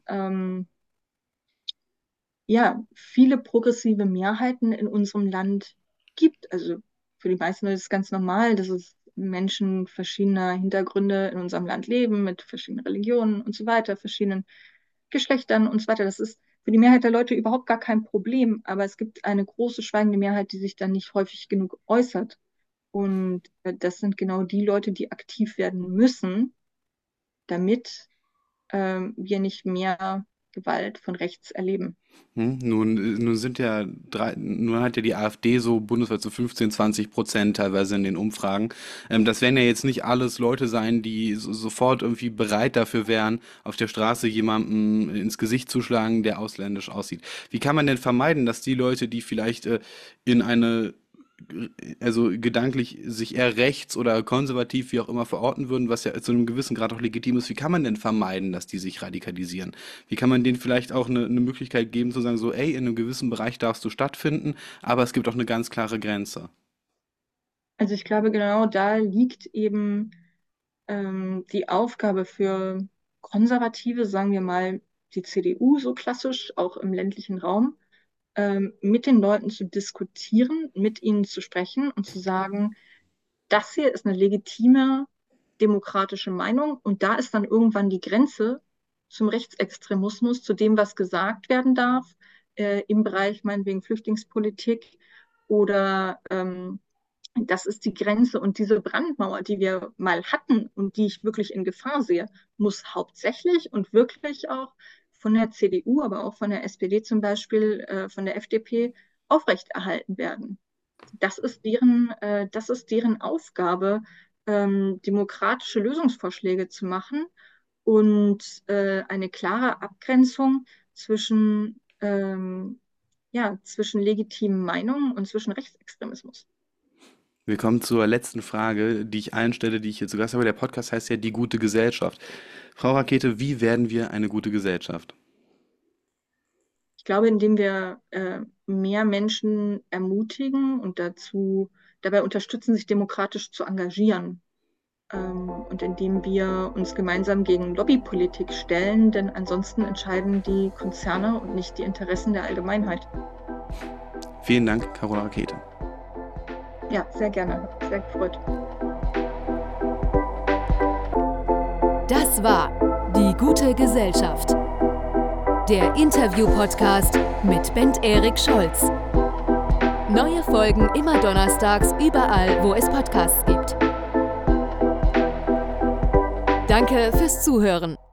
ja viele progressive Mehrheiten in unserem Land gibt. Also für die meisten Leute ist es ganz normal, dass es Menschen verschiedener Hintergründe in unserem Land leben, mit verschiedenen Religionen und so weiter, verschiedenen Geschlechtern und so weiter. Das ist für die Mehrheit der Leute überhaupt gar kein Problem. Aber es gibt eine große schweigende Mehrheit, die sich dann nicht häufig genug äußert. Und das sind genau die Leute, die aktiv werden müssen, damit wir nicht mehr Gewalt von rechts erleben. Nun hat ja die AfD so bundesweit so 15, 20% teilweise in den Umfragen. Das werden ja jetzt nicht alles Leute sein, die sofort irgendwie bereit dafür wären, auf der Straße jemandem ins Gesicht zu schlagen, der ausländisch aussieht. Wie kann man denn vermeiden, dass die Leute, die vielleicht in eine also gedanklich sich eher rechts oder konservativ, wie auch immer, verorten würden, was ja zu einem gewissen Grad auch legitim ist, wie kann man denn vermeiden, dass die sich radikalisieren? Wie kann man denen vielleicht auch eine Möglichkeit geben, zu sagen, so, ey, in einem gewissen Bereich darfst du stattfinden, aber es gibt auch eine ganz klare Grenze. Also ich glaube, genau da liegt eben die Aufgabe für Konservative, sagen wir mal die CDU so klassisch, auch im ländlichen Raum, mit den Leuten zu diskutieren, mit ihnen zu sprechen und zu sagen, das hier ist eine legitime demokratische Meinung und da ist dann irgendwann die Grenze zum Rechtsextremismus, zu dem, was gesagt werden darf, im Bereich meinetwegen Flüchtlingspolitik oder das ist die Grenze und diese Brandmauer, die wir mal hatten und die ich wirklich in Gefahr sehe, muss hauptsächlich und wirklich auch von der CDU, aber auch von der SPD zum Beispiel, von der FDP aufrechterhalten werden. Das ist deren Aufgabe, demokratische Lösungsvorschläge zu machen und eine klare Abgrenzung ja, zwischen legitimen Meinungen und zwischen Rechtsextremismus. Wir kommen zur letzten Frage, die ich allen stelle, die ich hier zu Gast habe. Der Podcast heißt ja Die gute Gesellschaft. Frau Rakete, wie werden wir eine gute Gesellschaft? Ich glaube, indem wir mehr Menschen ermutigen und dabei unterstützen, sich demokratisch zu engagieren. Und indem wir uns gemeinsam gegen Lobbypolitik stellen, denn ansonsten entscheiden die Konzerne und nicht die Interessen der Allgemeinheit. Vielen Dank, Carola Rakete. Ja, sehr gerne. Hat mich sehr gefreut. Das war Die gute Gesellschaft. Der Interview-Podcast mit Bent-Erik Scholz. Neue Folgen immer donnerstags überall, wo es Podcasts gibt. Danke fürs Zuhören.